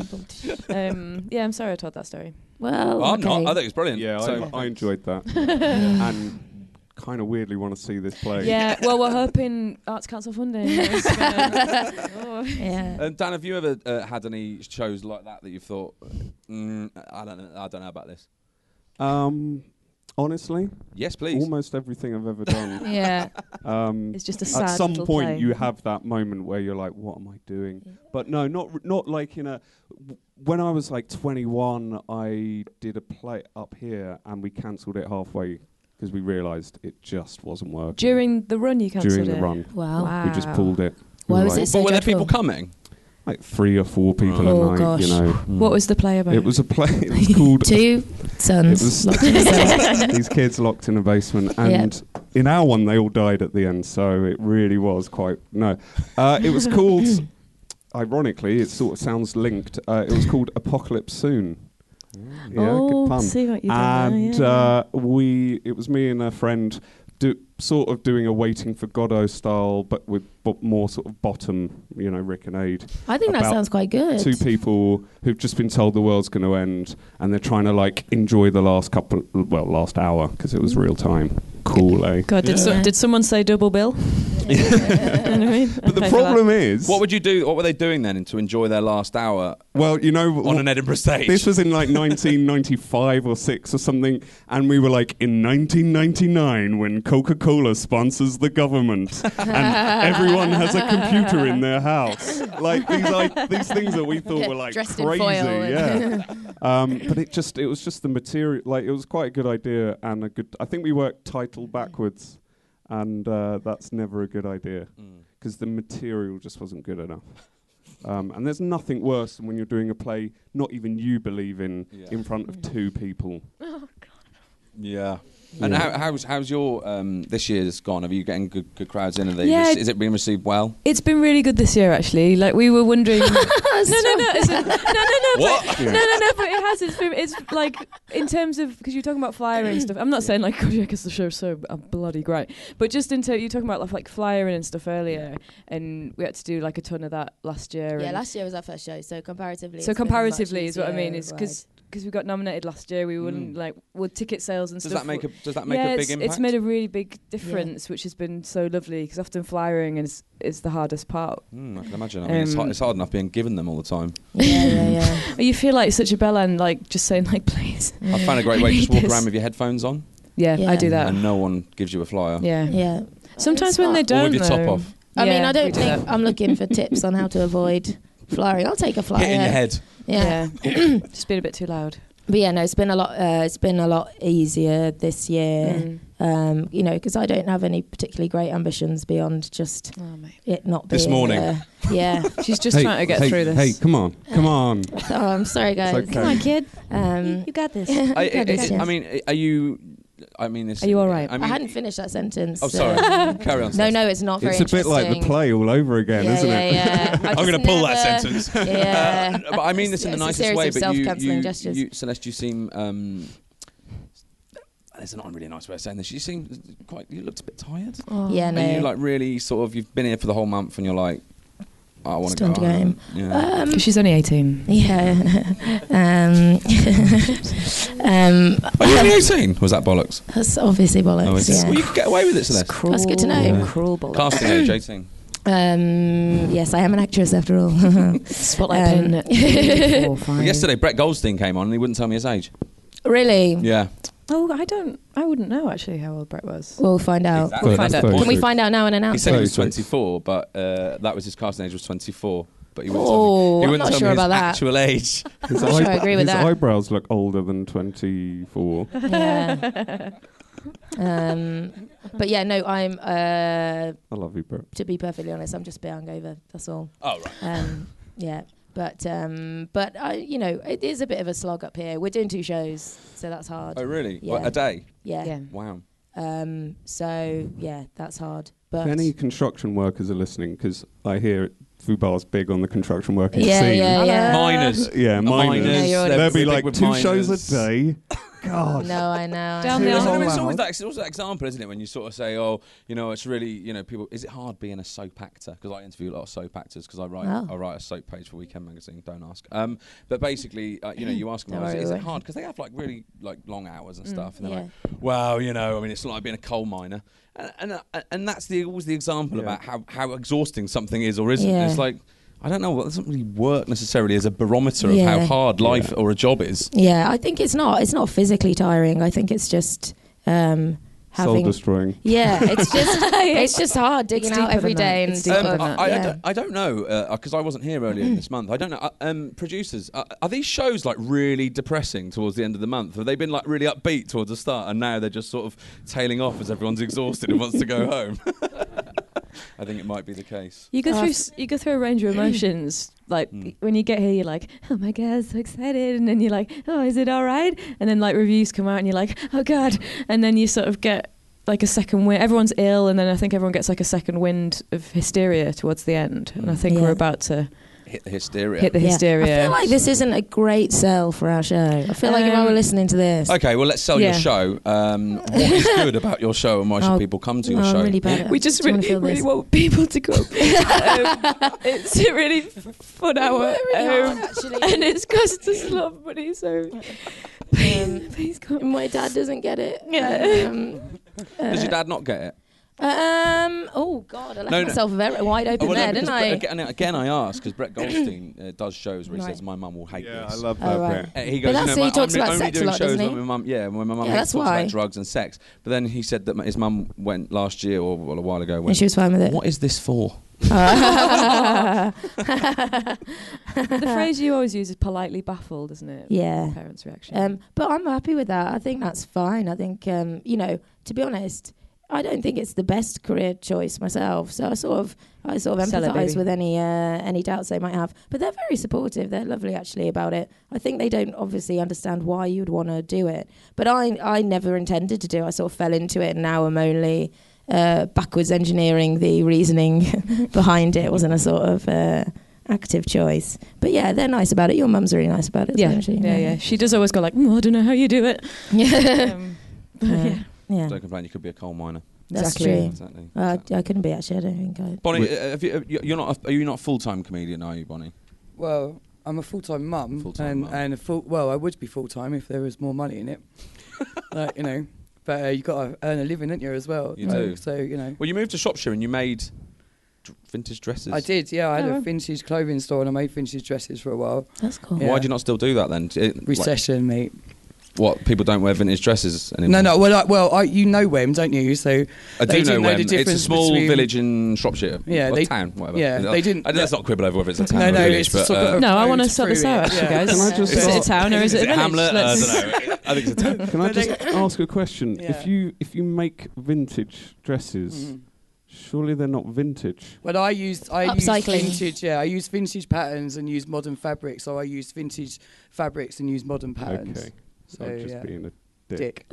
um, yeah, I'm sorry I told that story. Well, Well, I'm okay. not. I think it's brilliant. Yeah, So- I, I enjoyed that. And kind of weirdly want to see this play. Yeah, well, we're hoping Arts Council funding is gonna- oh. yeah. Um, Dan, have you ever uh, had any shows like that that you thought, mm, I don't know, I don't know about this? Um, honestly, Yes, please. almost everything I've ever done. Yeah. Um, It's just a sad at some little point, play. you have that moment where you're like, "What am I doing?" But no, not r- not like in a. W- when I was like twenty-one, I did a play up here, and we cancelled it halfway because we realised it just wasn't working. During the run, you cancelled During it. the run, Wow. we just pulled it. Why We was were it like, so But were there dreadful? people coming? like three or four people Oh, a night? gosh. You know, What was the play about? it was a play. It was called Two sons It was- locked in a cell. These Kids Locked in a Basement, and in our one they all died at the end, so it really was quite no. Uh, it was called, ironically, it sort of sounds linked. Uh, it was called Apocalypse Soon. Yeah, oh, good pun. see what you did And there, yeah. uh, we, it was me and a friend, do, sort of doing a Waiting for Godot style, but with but more sort of bottom, you know, Rick and Aid. I think that About sounds quite good. Two people who've just been told the world's going to end, and they're trying to like enjoy the last couple, well, last hour because it was real time. Cool, eh? God, did, Yeah. so, did someone say double bill? You know what I mean? But the Pay for that. problem is, What would you do? What were they doing then to enjoy their last hour well, you know, on an Edinburgh stage? this was in like nineteen ninety-five or six or something, and we were like in nineteen ninety-nine when Coca-Cola sponsors the government and everyone has a computer in their house. Like these, like these things that we thought were like Dressed in crazy, foil. yeah. um, but it just, it was just the material. Like it was quite a good idea and a good. I think we worked title backwards, and uh, that's never a good idea because the material just wasn't good enough. Um, and there's nothing worse than when you're doing a play not even you believe in Yeah. in front of two people. Yeah. And Yeah. how, how's how's your um, this year's gone? Are you getting good good crowds in? Are they, Yeah. is, is it being received well? It's been really good this year, actually. Like we were wondering. no, no, no, it's a, no, no, no. What? But, no, no, no. But it has. It's been. It's like in terms of because you're talking about flyering and stuff. I'm not saying like, God, yeah, because the show's so uh, bloody great. But just in terms, you're talking about like, like flyering and stuff earlier, and we had to do like a ton of that last year. Yeah, and last year was our first show, so comparatively. So it's been comparatively much is what I mean. easier Is because ride. because we got nominated last year, we wouldn't Mm. like with ticket sales and Does stuff. that make a does that make yeah, a big it's, impact? it's made a really big difference, which has been so lovely because often flyering is is the hardest part. Mm, I can imagine. I mean, it's, hard, Um, it's hard enough being given them all the time. Yeah, yeah, yeah. But you feel like such a bell end, like just saying like, please. I found a great I way to just need walk this. around with your headphones on, Yeah, Yeah. I do that. and no one gives you a flyer. Yeah. Yeah. Sometimes It's when they smart. don't, Or with your top though. off. I mean, Yeah, I we don't do think that. I'm looking for tips on how to avoid flying. I'll take a flyer. Hit in your head. Yeah. Yeah, just being a bit too loud. But yeah, no, it's been a lot. Uh, it's been a lot easier this year. Mm. Um, you know, because I don't have any particularly great ambitions beyond just Oh, mate. it not being. This morning. Uh, yeah. She's just trying to get hey, through this. Hey, come on, come on. Oh, I'm sorry, guys. okay. Come on, kid. Um, You got this. you I, got I, this, I, yes. mean, are you? I mean, this. Are you all right? I, I mean, hadn't finished that sentence. Oh, so- sorry. Carry on. No, Steph. no, it's not very It's a bit like the interesting. play all over again, Yeah, isn't yeah, it? yeah. I I'm just going to pull never- that sentence. Yeah. Uh, but I mean this in the It's a nicest series way. of But you, self-cancelling you, gestures. you, Celeste, you seem. Um, there's not really a nice way of saying this. You seem quite. You looked a bit tired. Oh. Yeah, no. And you like really sort of. You've been here for the whole month, and you're like, oh, I want It's to go time to go home. Yeah. Um, Because she's only eighteen. Yeah. um, um, Are you only eighteen? Was that bollocks? that's obviously bollocks. Oh, is it? yeah. Well, you could get away with it, Celeste. Cruel, That's good to know. Yeah. Cruel bullet. Casting age, eighteen. Um, yes, I am an actress after all. Spotlight Um, pin. Four, five. Well, yesterday, Brett Goldstein came on, and he wouldn't tell me his age. Really? Yeah. Oh, I don't. I wouldn't know actually how old Brett was. We'll find out. Exactly. We'll That's find the out. point. Can we find out now and He announce said it? he was Thirty-six. twenty-four, but uh, that was his casting age was twenty-four. But he wouldn't Oh, tell me, he I'm wouldn't not tell sure me his about that. actual age. His, I'm not sure I agree with his that. eyebrows look older than twenty-four. Yeah. um, but yeah, no, I'm. Uh, I love you, Brett. to be perfectly honest, I'm just a bit hungover. That's all. Oh, right. Um, yeah, but um, but I, you know, it is a bit of a slog up here. We're doing two shows, so that's hard. Oh, really? Yeah. What, a day? Yeah. Yeah. Wow. Um, so yeah, that's hard. But If any construction workers are listening, because I hear Fubar's big on the construction working yeah, scene. yeah, yeah. Miners. Yeah, miners. Yeah, you're- They'll be They're like big with two shows miners. a day. God. No, I know. Down I the know. It's, Oh, always, it's wow. always that, it's always that example, isn't it? When you sort of say, "Oh, you know, it's really, you know, people. Is it hard being a soap actor?" Because I interview a lot of soap actors because I write, Oh. I write a soap page for Weekend Magazine. Don't ask. Um, but basically, uh, you know, you ask them, Don't is, it- worry, is we it won't. hard? Because they have like really like long hours and Mm. stuff, and they're Yeah. like, "Well, you know, I mean, it's like being a coal miner." And and, uh, and that's the always the example Yeah. about how how exhausting something is or isn't. Yeah. It's like. I don't know. Well, it doesn't really work necessarily as a barometer of Yeah. how hard life Yeah. or a job is. Yeah, I think it's not. It's not physically tiring. I think it's just um, Soul having. destroying. Yeah, it's just it's just hard digging It's out deeper every than that. day and It's stuff. deeper Um, than that. I, I, Yeah. don't, I don't know because I wasn't here earlier in this month. I don't know. Uh, um, producers, uh, are these shows like really depressing towards the end of the month? Have they been like really upbeat towards the start, and now they're just sort of tailing off as everyone's exhausted and wants to go home? I think it might be the case. You go Oh, through I've- s- you go through a range of emotions. Like Mm. when you get here, you're like, "Oh my god, so excited!" And then you're like, "Oh, is it all right?" And then like reviews come out, and you're like, "Oh god!" And then you sort of get like a second wind. Everyone's ill, and then I think everyone gets like a second wind of hysteria towards the end. And I think Yeah. we're about to Hit the hysteria. hit the Yeah. hysteria. I feel like this isn't a great sell for our show. I feel like if I were Um, listening to this, Okay, well, let's sell your Yeah. show. Um, what is good about your show, and why should Oh, people come to your oh, show? I'm really bad at we just do you wanna really, feel really this? want people to come. um, it's a really f- fun hour, really hard, um, actually. and it's cost us a lot of money. So please, please come. My dad doesn't get it. Yeah. Um, Does uh, your dad not get it? Um. Oh God, I left No, no. myself very wide open Oh, well, no, there, didn't because I? Brett- Again, again, I asked because Brett Goldstein uh, does shows where he Right. says my mum will hate Yeah, this. I love Oh, that right. bit. Uh, he But goes, that's you it, know, he my- talks I'm about only sex a doing lot, shows doesn't when he? my mum, yeah, when my mum Yeah, hates that's talks why. about drugs and sex. But then he said that his mum went last year or well, a while ago. Went, And she was fine with it. what is this for? The phrase you always use is politely baffled, isn't it? Yeah. Parents' reaction. Um, but I'm happy with that. I think that's fine. I think, um, you know, to be honest, I don't think it's the best career choice myself. So I sort of, I sort of Sell it, empathise baby. with any uh, any doubts they might have. But they're very supportive. They're lovely, actually, about it. I think they don't obviously understand why you'd want to do it. But I, I never intended to do it. I sort of fell into it, and now I'm only uh, backwards engineering the reasoning behind it. It wasn't a sort of uh, active choice. But yeah, they're nice about it. Your mum's really nice about it. yeah, isn't she? yeah, yeah. She does always go like, mm, I don't know how you do it. Yeah. Um, but Yeah. yeah. Yeah. Don't complain. You could be a coal miner. That's Exactly. true. Exactly. Uh, I couldn't be actually. I don't think I. Bonnie, uh, have you, uh, you- you're not. A, are you not a full time comedian? Are you, Bonnie? Well, I'm a full-time mum, Full-time and mum. and a full. Well, I would be full-time if there was more money in it. Like, you know, but uh, you got to earn a living, don't you, as well? You so, do. So you know, Well, you moved to Shropshire and you made d- vintage dresses. I did. Yeah, I had Oh, a well. vintage clothing store, and I made vintage dresses for a while. That's cool. Yeah. Why do you not still do that then? It- like, Recession, mate. what people don't wear vintage dresses anymore? No, no. Well, I, well, I, you know Wem, don't you? So I they do know didn't know Wem. the It's a difference small between- village in Shropshire. Yeah, Well, they- town, whatever. yeah, they didn't- I, let's not quibble over whether it's a town No, or a no, village. it's but, sort uh, of- No, I road want to sort through this out, it, actually, yeah. guys. Can I just is it a ask- town or is is it it a village? Hamlet? Uh, I Let's- don't know. I think it's a town. Can I But they- just ask a question? Yeah. If you if you make vintage dresses, Mhm. surely they're not vintage. Well, I used I Upcycling. used vintage. Yeah, I used vintage patterns and used modern fabrics. So I used vintage fabrics and used modern patterns. Okay, So I'm just yeah, being a dick. dick.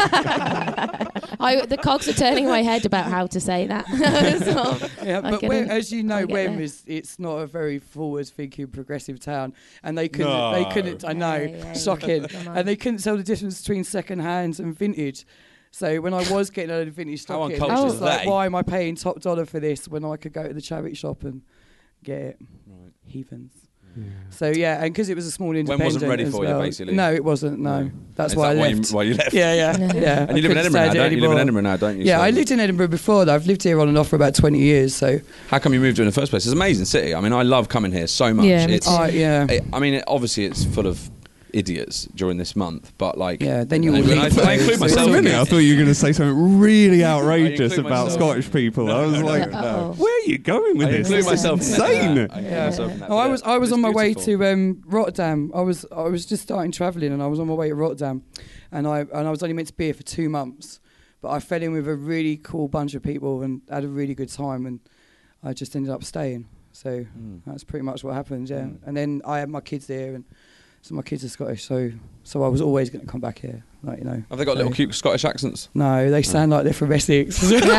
I, the cogs are turning in my head about how to say that. So, Yeah, I but get Wem, it. as you know, I get Wem it. is it's not a very forward-thinking, progressive town, and they couldn't. No. They couldn't. I know, Hey, hey, shocking. come on. And they couldn't tell the difference between second-hand and vintage. So when I was getting a vintage stock, How in, uncultured I are was like, they? why am I paying top dollar for this when I could go to the charity shop and get it? Right. Heathens. Yeah. So yeah, and because it was a small independent, wasn't ready as for you, well. basically? No, it wasn't. No, No. that's Is why that I why left. You, why you left? Yeah, yeah, Yeah. yeah. And I you live in couldn't Edinburgh now, stand it don't you? You live in anymore. Edinburgh now, don't you? Yeah, So I lived in Edinburgh before. Though. I've lived here on and off for about twenty years. So How come you moved here in the first place? It's an amazing city. I mean, I love coming here so much. Yeah, me it's, too. I yeah. it- I mean, it, obviously, it's full of idiots during this month, but like, Yeah, then you I, will I, leave I include those. myself. For a in minute, this. I thought you were going to say something really outrageous include about myself. Scottish people. I was like, Uh-oh. where are you going with I this? include This is myself in that. insane. I include Yeah. myself in that, Oh, I but was yeah, I was it's on my way beautiful. to um, Rotterdam. I was I was just starting travelling, and I was on my way to Rotterdam, and I and I was only meant to be here for two months, but I fell in with a really cool bunch of people and had a really good time, and I just ended up staying. So Mm. that's pretty much what happened. Yeah, Mm. and then I had my kids there, and so my kids are Scottish, so so I was always going to come back here, like you know. Have they got little So- cute Scottish accents? No, they sound like they're from Essex.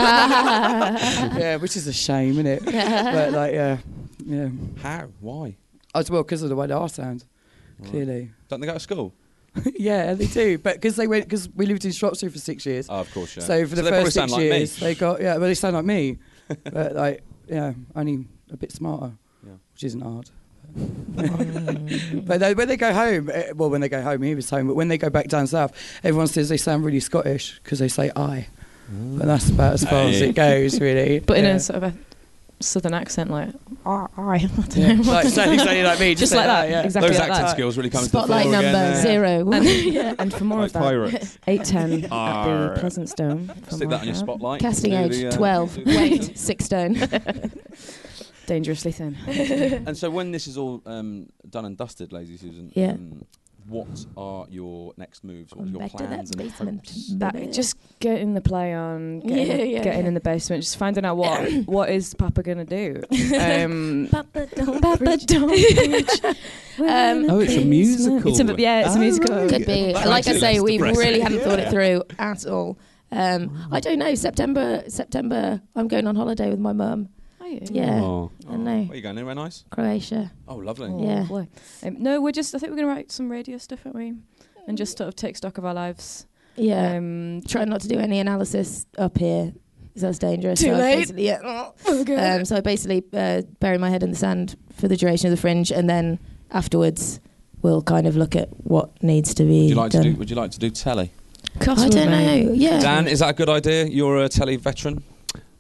Yeah, which is a shame, isn't it? But like, yeah, yeah. How? Why? As well, because of the way they are sound, Right. clearly. Don't they go to school? Yeah, they do. But because they went, because we lived in Shropshire for six years. Oh, of course, yeah. So for the they probably first sound six like me. years, they got yeah. Well, they sound like me, but like yeah, only a bit smarter, Yeah. which isn't hard. But they, when they go home, eh, well, when they go home, he was home. But when they go back down south, everyone says they sound really Scottish because they say "I," but that's about as far as Aye. it goes, really. But in yeah. a sort of a southern accent, like, I, I don't Yeah. know. like, exactly, exactly like me, Just say like that, yeah. exactly Those like acting that. skills really come Spotlight to the fore number again. uh, zero. And, yeah, and for more Like of that, pirates. eight ten at Arr. the Pleasant Stone. from Stick that on your Wildflower. spotlight. Casting Do age the, uh, twelve. do the- Weight six stone. Dangerously thin. And so when this is all um, done and dusted, Lazy Susan, Yeah. um, what are your next moves? What are your Back to plans that and basement. hopes? That, just getting the play on, getting, Yeah, yeah, getting yeah. in the basement, just finding out what what is Papa gonna do. Um, Papa don't Papa preach. don't preach. Um, Oh, it's a musical. It's a, yeah, it's a Oh, musical. right. Could be. That Like I actually say, looks we depressing. really hadn't thought Yeah. it through at all. Um, I don't know. September. September. I'm going on holiday with my mum. Are you? Yeah. Oh. I know. Where are you going? Anywhere nice? Croatia. Oh, lovely. Oh, Yeah. boy. Um, no, we're just. I think we're gonna write some radio stuff, aren't we? And just sort of take stock of our lives. Yeah. Um, Try not to do any analysis up here. So that's dangerous. Too so I late. basically- Yeah. oh, God. Um, so I basically uh, bury my head in the sand for the duration of the Fringe, and then afterwards we'll kind of look at what needs to be Would you like to done. do? Would you like to do telly? Cost I would, don't mate. know. Yeah. Dan, is that a good idea? You're a telly veteran.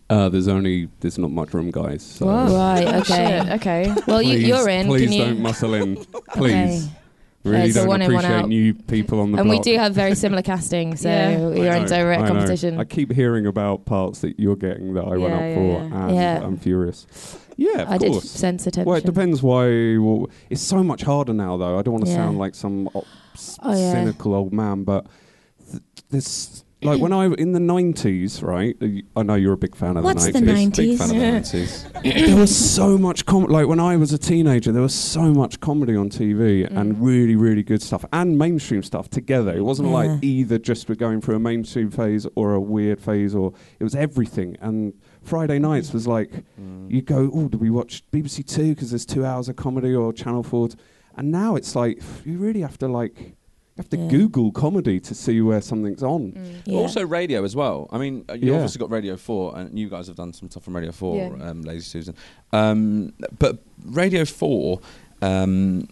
Uh, there's only there's not much room, guys. So Whoa. Right, Oh, okay. shit, okay. Well, you, please, you're in. Please Can you? don't muscle in. Please. Okay. Really so don't one in, one appreciate out. new people on the And we block. do have very similar casting, so Yeah. you're I in know, direct I know. competition. I keep hearing about parts that you're getting that I went Yeah, up yeah, for, yeah. and Yeah. I'm furious. Yeah, of I did course. sense attention. Well, it depends why. Well, it's so much harder now, though. I don't want to Yeah. sound like some o- s- Oh, yeah. cynical old man, but th- this. Like when I in the nineties, right? uh, y- I know you're a big fan of What's the the nineties. Big fan of the Yeah. nineties. There was so much com- like when I was a teenager, there was so much comedy on T V Mm. and really, really good stuff and mainstream stuff together. It wasn't Yeah. like either just we're going through a mainstream phase or a weird phase, or it was everything. And Friday nights was like you go, oh, do we watch B B C Two because there's two hours of comedy, or Channel Four? And now it's like you really have to like. You have to Yeah. Google comedy to see where something's on. Yeah. Also radio as well. I mean, uh, you Yeah. obviously got Radio four, and you guys have done some stuff from Radio four, Yeah. um, Lazy Susan. Um, but Radio four, um,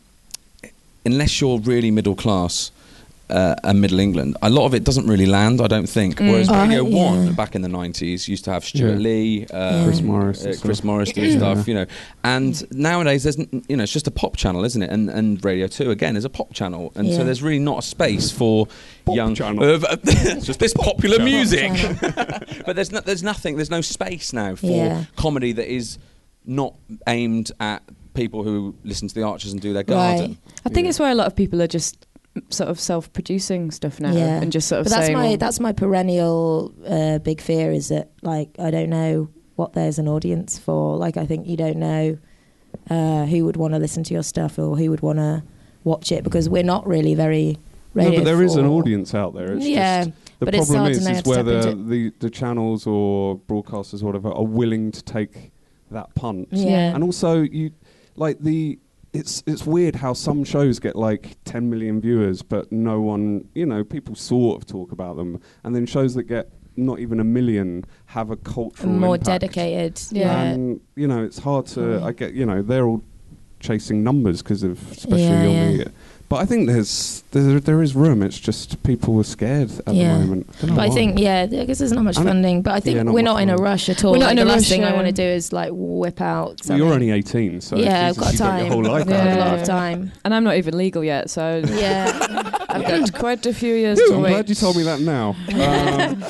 unless you're really middle class uh, and Middle England, a lot of it doesn't really land, I don't think. Mm. Whereas Oh, Radio yeah. one, back in the nineties, used to have Stuart Yeah. Lee, uh, Chris Morris uh, and Chris stuff. Morris doing stuff, you know. And nowadays, there's n- you know, it's just a pop channel, isn't it? And and Radio two again is a pop channel, and Yeah. so there's really not a space for Pop young channel. Uh, it's just this popular channel. music. Channel. But there's no, there's nothing, there's no space now for Yeah. comedy that is not aimed at people who listen to the Archers and do their garden. Right. I think Yeah. it's where a lot of people are just sort of self-producing stuff now, Yeah. and just sort of But that's saying, my well, that's my perennial uh, big fear, is that like I don't know what there's an audience for. Like I think you don't know uh, who would want to listen to your stuff or who would want to watch it, because we're not really very radio. No, but there is an four. audience out there. It's Yeah, just, the but it's problem hard to is, know how is to tap whether into the, the channels or broadcasters or whatever are willing to take that punt. Yeah. And also, you like the it's it's weird how some shows get like ten million viewers, but no one, you know, people sort of talk about them, and then shows that get not even a million have a cultural more impact. dedicated. Yeah. Yeah. And you know, it's hard to. Yeah. I get, you know, they're all chasing numbers because of especially Yeah, on yeah. the. But I think there's there, there is room. It's just people are scared at Yeah. the moment. Don't know But I why. think, yeah, because there's not much And it- funding. But I think yeah, not we're much not in a funding. rush at all. We're not Like, in the a last rush, thing I yeah. want to do is like whip out Well, something. you're only eighteen, so yeah, I've Jesus, got you've time. got your whole life. I've got ahead a of lot you. of time. and I'm not even legal yet, so Yeah. I've got quite a few years Ooh, to I'm wait. glad you told me that now. Um,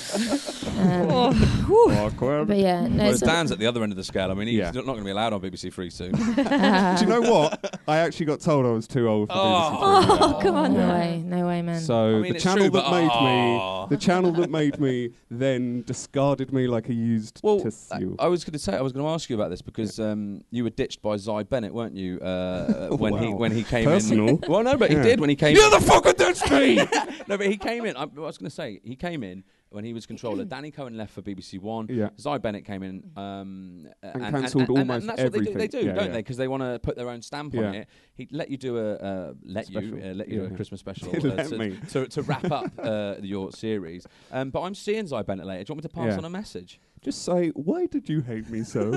Um, awkward. but yeah, no. Whereas so- Dan's at the other end of the scale. I mean, he's Yeah. not going to be allowed on B B C Three soon. Do you know what? I actually got told I was too old for Oh. B B C Three. Oh, come on, no Yeah. way, no way, man. So I mean, the it's channel true, that but- made Aw. me, the channel that made me, then discarded me like a used Well, I, tissue. I was going to say, I was going to ask you about this because um, you were ditched by Zy Bennett, weren't you? Uh, when he Wow. when he came Personal. in. Well, no, but Yeah. he did when he came. You're in. the fucker ditched me. No, but he came in. I, I was going to say he came in when he was controller. Danny Cohen left for B B C One. Yeah. Zy Bennett came in um, And cancelled and, almost and that's what they do, everything. they do, Yeah, don't yeah. they? Because they want to put their own stamp on Yeah. it. He let you do a uh, let Special. you uh, let you do Yeah. a Christmas special He uh, let to, me. to to wrap up uh, your series. Um, but I'm seeing Zy Bennett later. Do you want me to pass Yeah. on a message? Just say, why did you hate me so?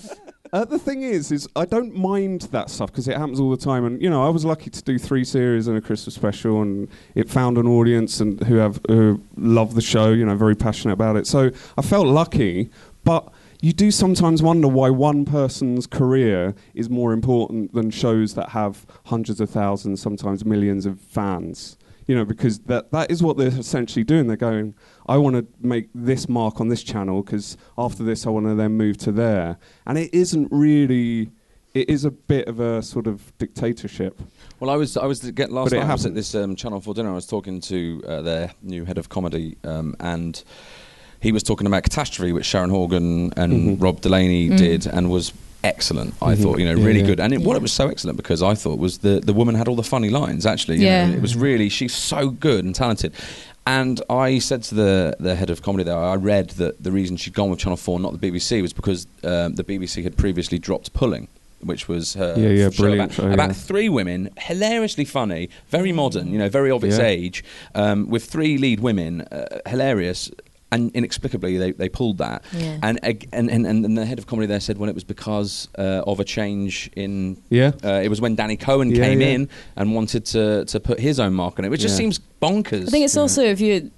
uh, the thing is, is I don't mind that stuff because it happens all the time. And you know, I was lucky to do three series and a Christmas special, and it found an audience and who have who love the show. You know, very passionate about it. So I felt lucky, but. You do sometimes wonder why one person's career is more important than shows that have hundreds of thousands, sometimes millions of fans. You know, because that that is what they're essentially doing. They're going, I want to make this mark on this channel because after this I want to then move to there. And it isn't really, it is a bit of a sort of dictatorship. Well, I was I was to get last But it night I was at happens. this um, Channel four dinner. I was talking to uh, their new head of comedy, um, and he was talking about Catastrophe, which Sharon Horgan and Mhm. Rob Delaney Mm. did, and was excellent. I Mhm. thought, you know, Yeah, really yeah. good. And it, what Yeah. it was so excellent because I thought was the the woman had all the funny lines. Actually, you Yeah. know, it was really she's so good and talented. And I said to the the head of comedy there, I read that the reason she'd gone with Channel four, not the B B C, was because um, the B B C had previously dropped Pulling, which was her Yeah, yeah, show brilliant about, show, about yeah. three women, hilariously funny, very modern, you know, very of its Yeah. age, um, with three lead women, uh, hilarious. And inexplicably, they, they pulled that. Yeah. And, ag- and and and the head of comedy there said, well, it was because uh, of a change in. Yeah. Uh, it was when Danny Cohen Yeah, came yeah. in and wanted to to put his own mark on it, which just Yeah. seems bonkers. I think it's Yeah. also if you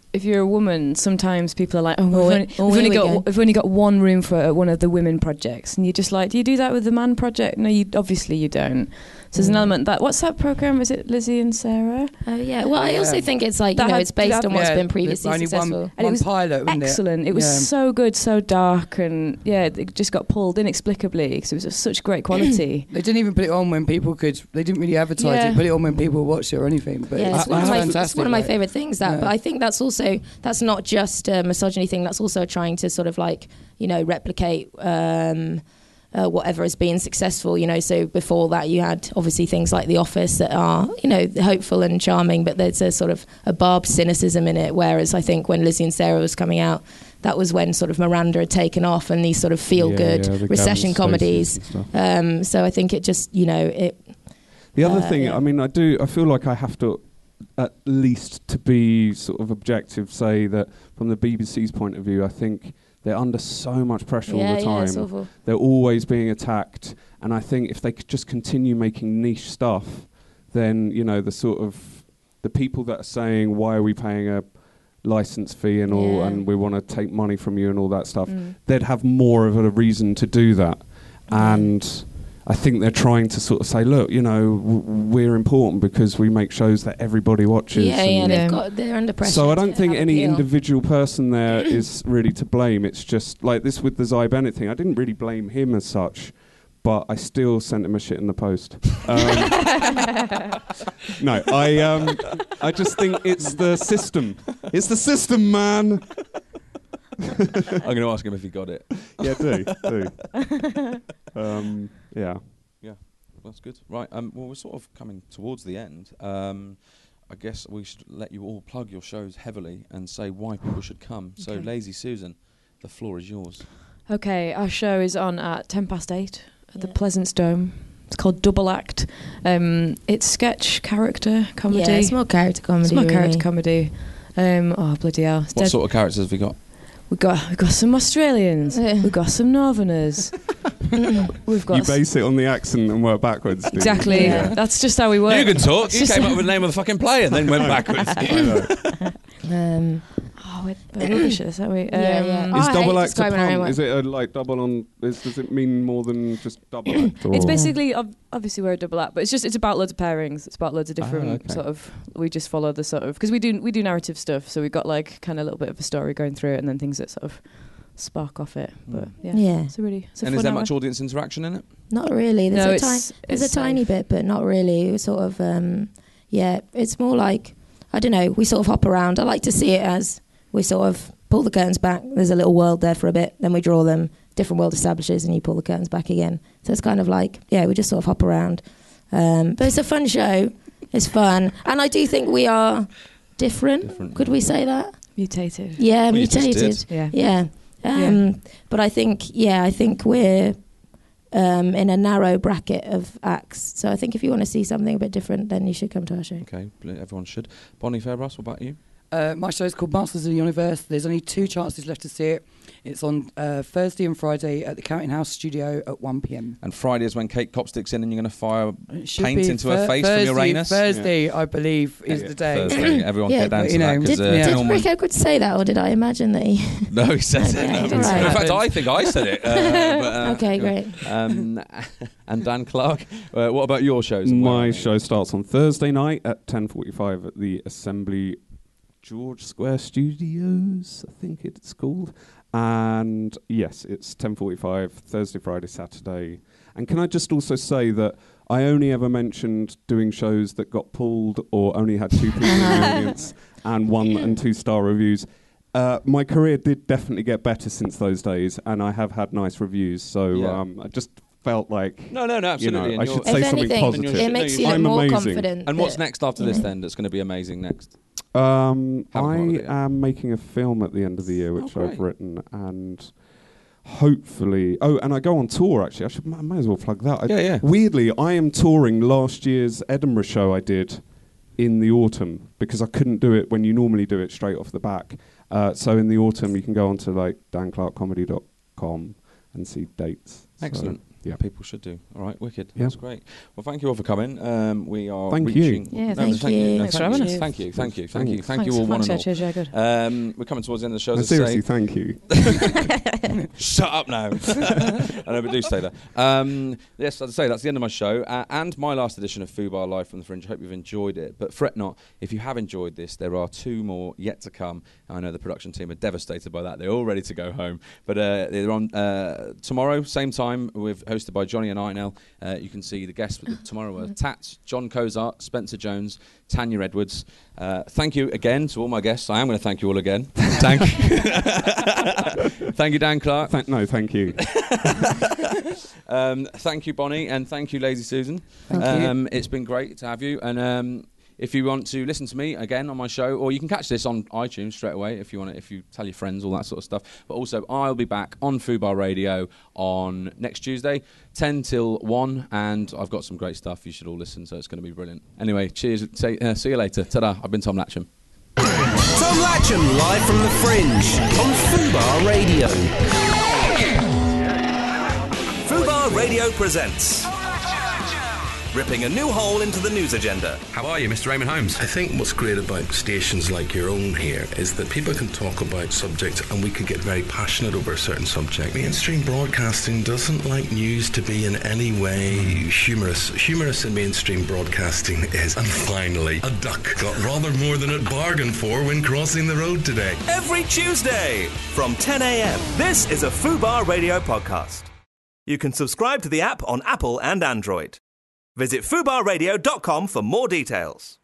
if you're a woman, sometimes people are like, oh, we've Oh, only, oh, we've here only we got go. we've only got one room for one of the women projects, and you're just like, do you do that with the man project? No, you obviously you don't. So there's an Mm. element that what's that program? Is it Lizzie and Sarah? Oh yeah. Well, I also Yeah. think it's like you That know had- it's based that- on what's Yeah, been previously only successful. One, And it one was pilot, wasn't Excellent. It, was Yeah. so good, so dark, and yeah, it just got pulled inexplicably because it was of such great quality. They didn't even put it on when people could. They didn't really advertise Yeah. it. Put it on when people watched it or anything. But Yeah, it's, it's, one, it's of my, fantastic. it's one of my like- favourite things. That, Yeah. but I think that's also that's not just a misogyny thing. That's also trying to sort of like you know replicate um, uh, whatever has been successful. You know, so before that you had obviously things like The Office that are you know hopeful and charming, but there's a sort of a barbed cynicism in it. Whereas I think when Lizzie and Sarah was coming out, that was when sort of Miranda had taken off and these sort of feel good Yeah, yeah, the recession Gavin comedies. Stacey's and stuff. Um, so I think it just you know it. The other Uh, thing, yeah. I mean, I do. I feel like I have to, at least to be sort of objective, say that from the B B C's point of view, I think they're under so much pressure Yeah, all the yeah, time. it's awful. They're always being attacked, and I think if they could just continue making niche stuff, then you know the sort of the people that are saying why are we paying a license fee and all, Yeah. and we want to take money from you and all that stuff, Mm. they'd have more of a reason to do that, and. I think they're trying to sort of say, look, you know, w- we're important because we make shows that everybody watches. Yeah, yeah, and they've Yeah. got they're under pressure. so I don't to think have any appeal. individual person there is really to blame. It's just like this with the Zy Bennett thing. I didn't really blame him as such, but I still sent him a shit in the post. Um, no, I um, I just think it's the system. It's the system, man. I'm going to ask him if he got it. Yeah, do do. Um, yeah. That's good. Right. Um, well, we're sort of coming towards the end. Um, I guess we should let you all plug your shows heavily and say why people should come. So, Okay. Lazy Susan, the floor is yours. Okay, our show is on at ten past eight at the Yeah. Pleasance Dome. It's called Double Act. Um, it's sketch, character, comedy. Yeah, it's more character comedy. It's more really. character comedy. Um, oh bloody hell! It's What dead- sort of characters have we got? We got we got some Australians. Yeah. We've got some Northerners. We've got You s- base it on the accent and work backwards. do you? exactly. Yeah. That's just how we work. You can talk. It's You just- came up with the name of the fucking play and then went backwards. I know. Um, Oh, we're we're rubbish at this, aren't we? Um, Yeah, yeah. Is I double hate act a describing our own pun? work. Is it a, like double on? Is, does it mean more than just double act? It's or- basically ob- obviously we're a double act, but it's just it's about loads of pairings. It's about loads of different Oh, okay. sort of. We just follow the sort of because we do we do narrative stuff, so we've got like kind of a little bit of a story going through it, and then things that sort of spark off it. But yeah, Yeah. it's a really. It's a And fun is there hour. much audience interaction in it? Not really. There's No, a, it's- ti- there's a it's tiny safe. bit, but not really. It's sort of, um, yeah, it's more like, I don't know, we sort of hop around. I like to see it as we sort of pull the curtains back. There's a little world there for a bit. Then we draw them. Different world establishes and you pull the curtains back again. So it's kind of like, yeah, we just sort of hop around. Um, but it's a fun show. It's fun. And I do think we are different. Different, Could yeah. we say that? Mutated. Yeah, Well, you just mutated. Yeah. Yeah. Um, But I think, yeah, I think we're um, in a narrow bracket of acts. So I think if you want to see something a bit different, then you should come to our show. Okay, bl- everyone should. Bonnie Fairbrass, what about you? Uh, my show is called Masters of the Universe. There's only two chances left to see it. It's on uh, Thursday and Friday at the Counting House Studio at one p.m. And Friday is when Kate Copstick's in and you're going to fire It should paint be into her Thur- face from Thursday, Uranus. Thursday, I believe, is Yeah. the day. Thursday. Everyone Yeah, get down but, to you that know, 'cause, did- uh, yeah. Did Norman- Rico could say that, or did I imagine that he... No, he said Okay, it. No, all he said right. it. In fact, I think I said it. Uh, but, uh, Okay, great. Um, and Dan Clark, uh, what about your shows? and where are My they? show starts on Thursday night at ten forty-five at the Assembly George Square Studios, I think it's called. And yes, it's ten forty-five, Thursday, Friday, Saturday. And can I just also say that I only ever mentioned doing shows that got pulled or only had two people in the audience and one and two star reviews. Uh, my career did definitely get better since those days, and I have had nice reviews. So Yeah. um, I just felt like No, no, no, you know, absolutely. I and should you're- say If something anything, positive. should- it no, makes you you look I'm more amazing. confident. And what's that- next after you this know. then that's going to be amazing next? Um, Haven't come up I with it yet. am making a film at the end of the year, which Oh, I've great. written, and hopefully, oh, and I go on tour. Actually, I should, I might as well plug that. I- Yeah, yeah. Weirdly, I am touring last year's Edinburgh show I did in the autumn because I couldn't do it when you normally do it straight off the back. Uh, so in the autumn, you can go on to like dan clark comedy dot com and see dates. Excellent. So, yeah. People should do. All right, wicked. Yeah. That's great. Well, thank you all for coming. Um, we are Thank you. reaching. Yeah, No, thank thank you. No, Thanks for having us. Thank you, thank you, thank you, thank Thanks, you, thank you all, one thanks, and all. yeah, good. Um, we're coming towards the end of the show. No, as I seriously, say. thank you. Shut up now. I know, but do stay there. Um, yes, as I say, that's the end of my show uh, and my last edition of Fubar Live from the Fringe. Hope you've enjoyed it. But fret not, if you have enjoyed this, there are two more yet to come. I know the production team are devastated by that. They're all ready to go home. But uh, they're on uh, tomorrow, same time, with hosted by Johnny and Inel. Uh, you can see the guests tomorrow are Tats, John Cozart, Spencer Jones, Tanya Edwards. Uh, thank you again to all my guests. I am going to thank you all again. Thank Thank you, Dan Clark. Th- no, thank you. um, thank you, Bonnie, and thank you, Lazy Susan. Thank um, It's been great to have you. And um, if you want to listen to me again on my show, or you can catch this on iTunes straight away if you want to, if you tell your friends, all that sort of stuff. But also, I'll be back on Fubar Radio on next Tuesday, ten till one, and I've got some great stuff. You should all listen, so it's going to be brilliant. Anyway, cheers. Say, uh, see you later. Ta-da. I've been Tom Latcham. Tom Latcham live from the Fringe on Fubar Radio. Fubar Radio presents ripping a new hole into the news agenda. How are you, Mister Raymond Holmes? I think what's great about stations like your own here is that people can talk about subjects and we can get very passionate over a certain subject. Mainstream broadcasting doesn't like news to be in any way humorous. Humorous in mainstream broadcasting is, and finally, a duck got rather more than it bargained for when crossing the road today. Every Tuesday from ten a.m. This is a Fubar Radio podcast. You can subscribe to the app on Apple and Android. Visit fubar radio dot com for more details.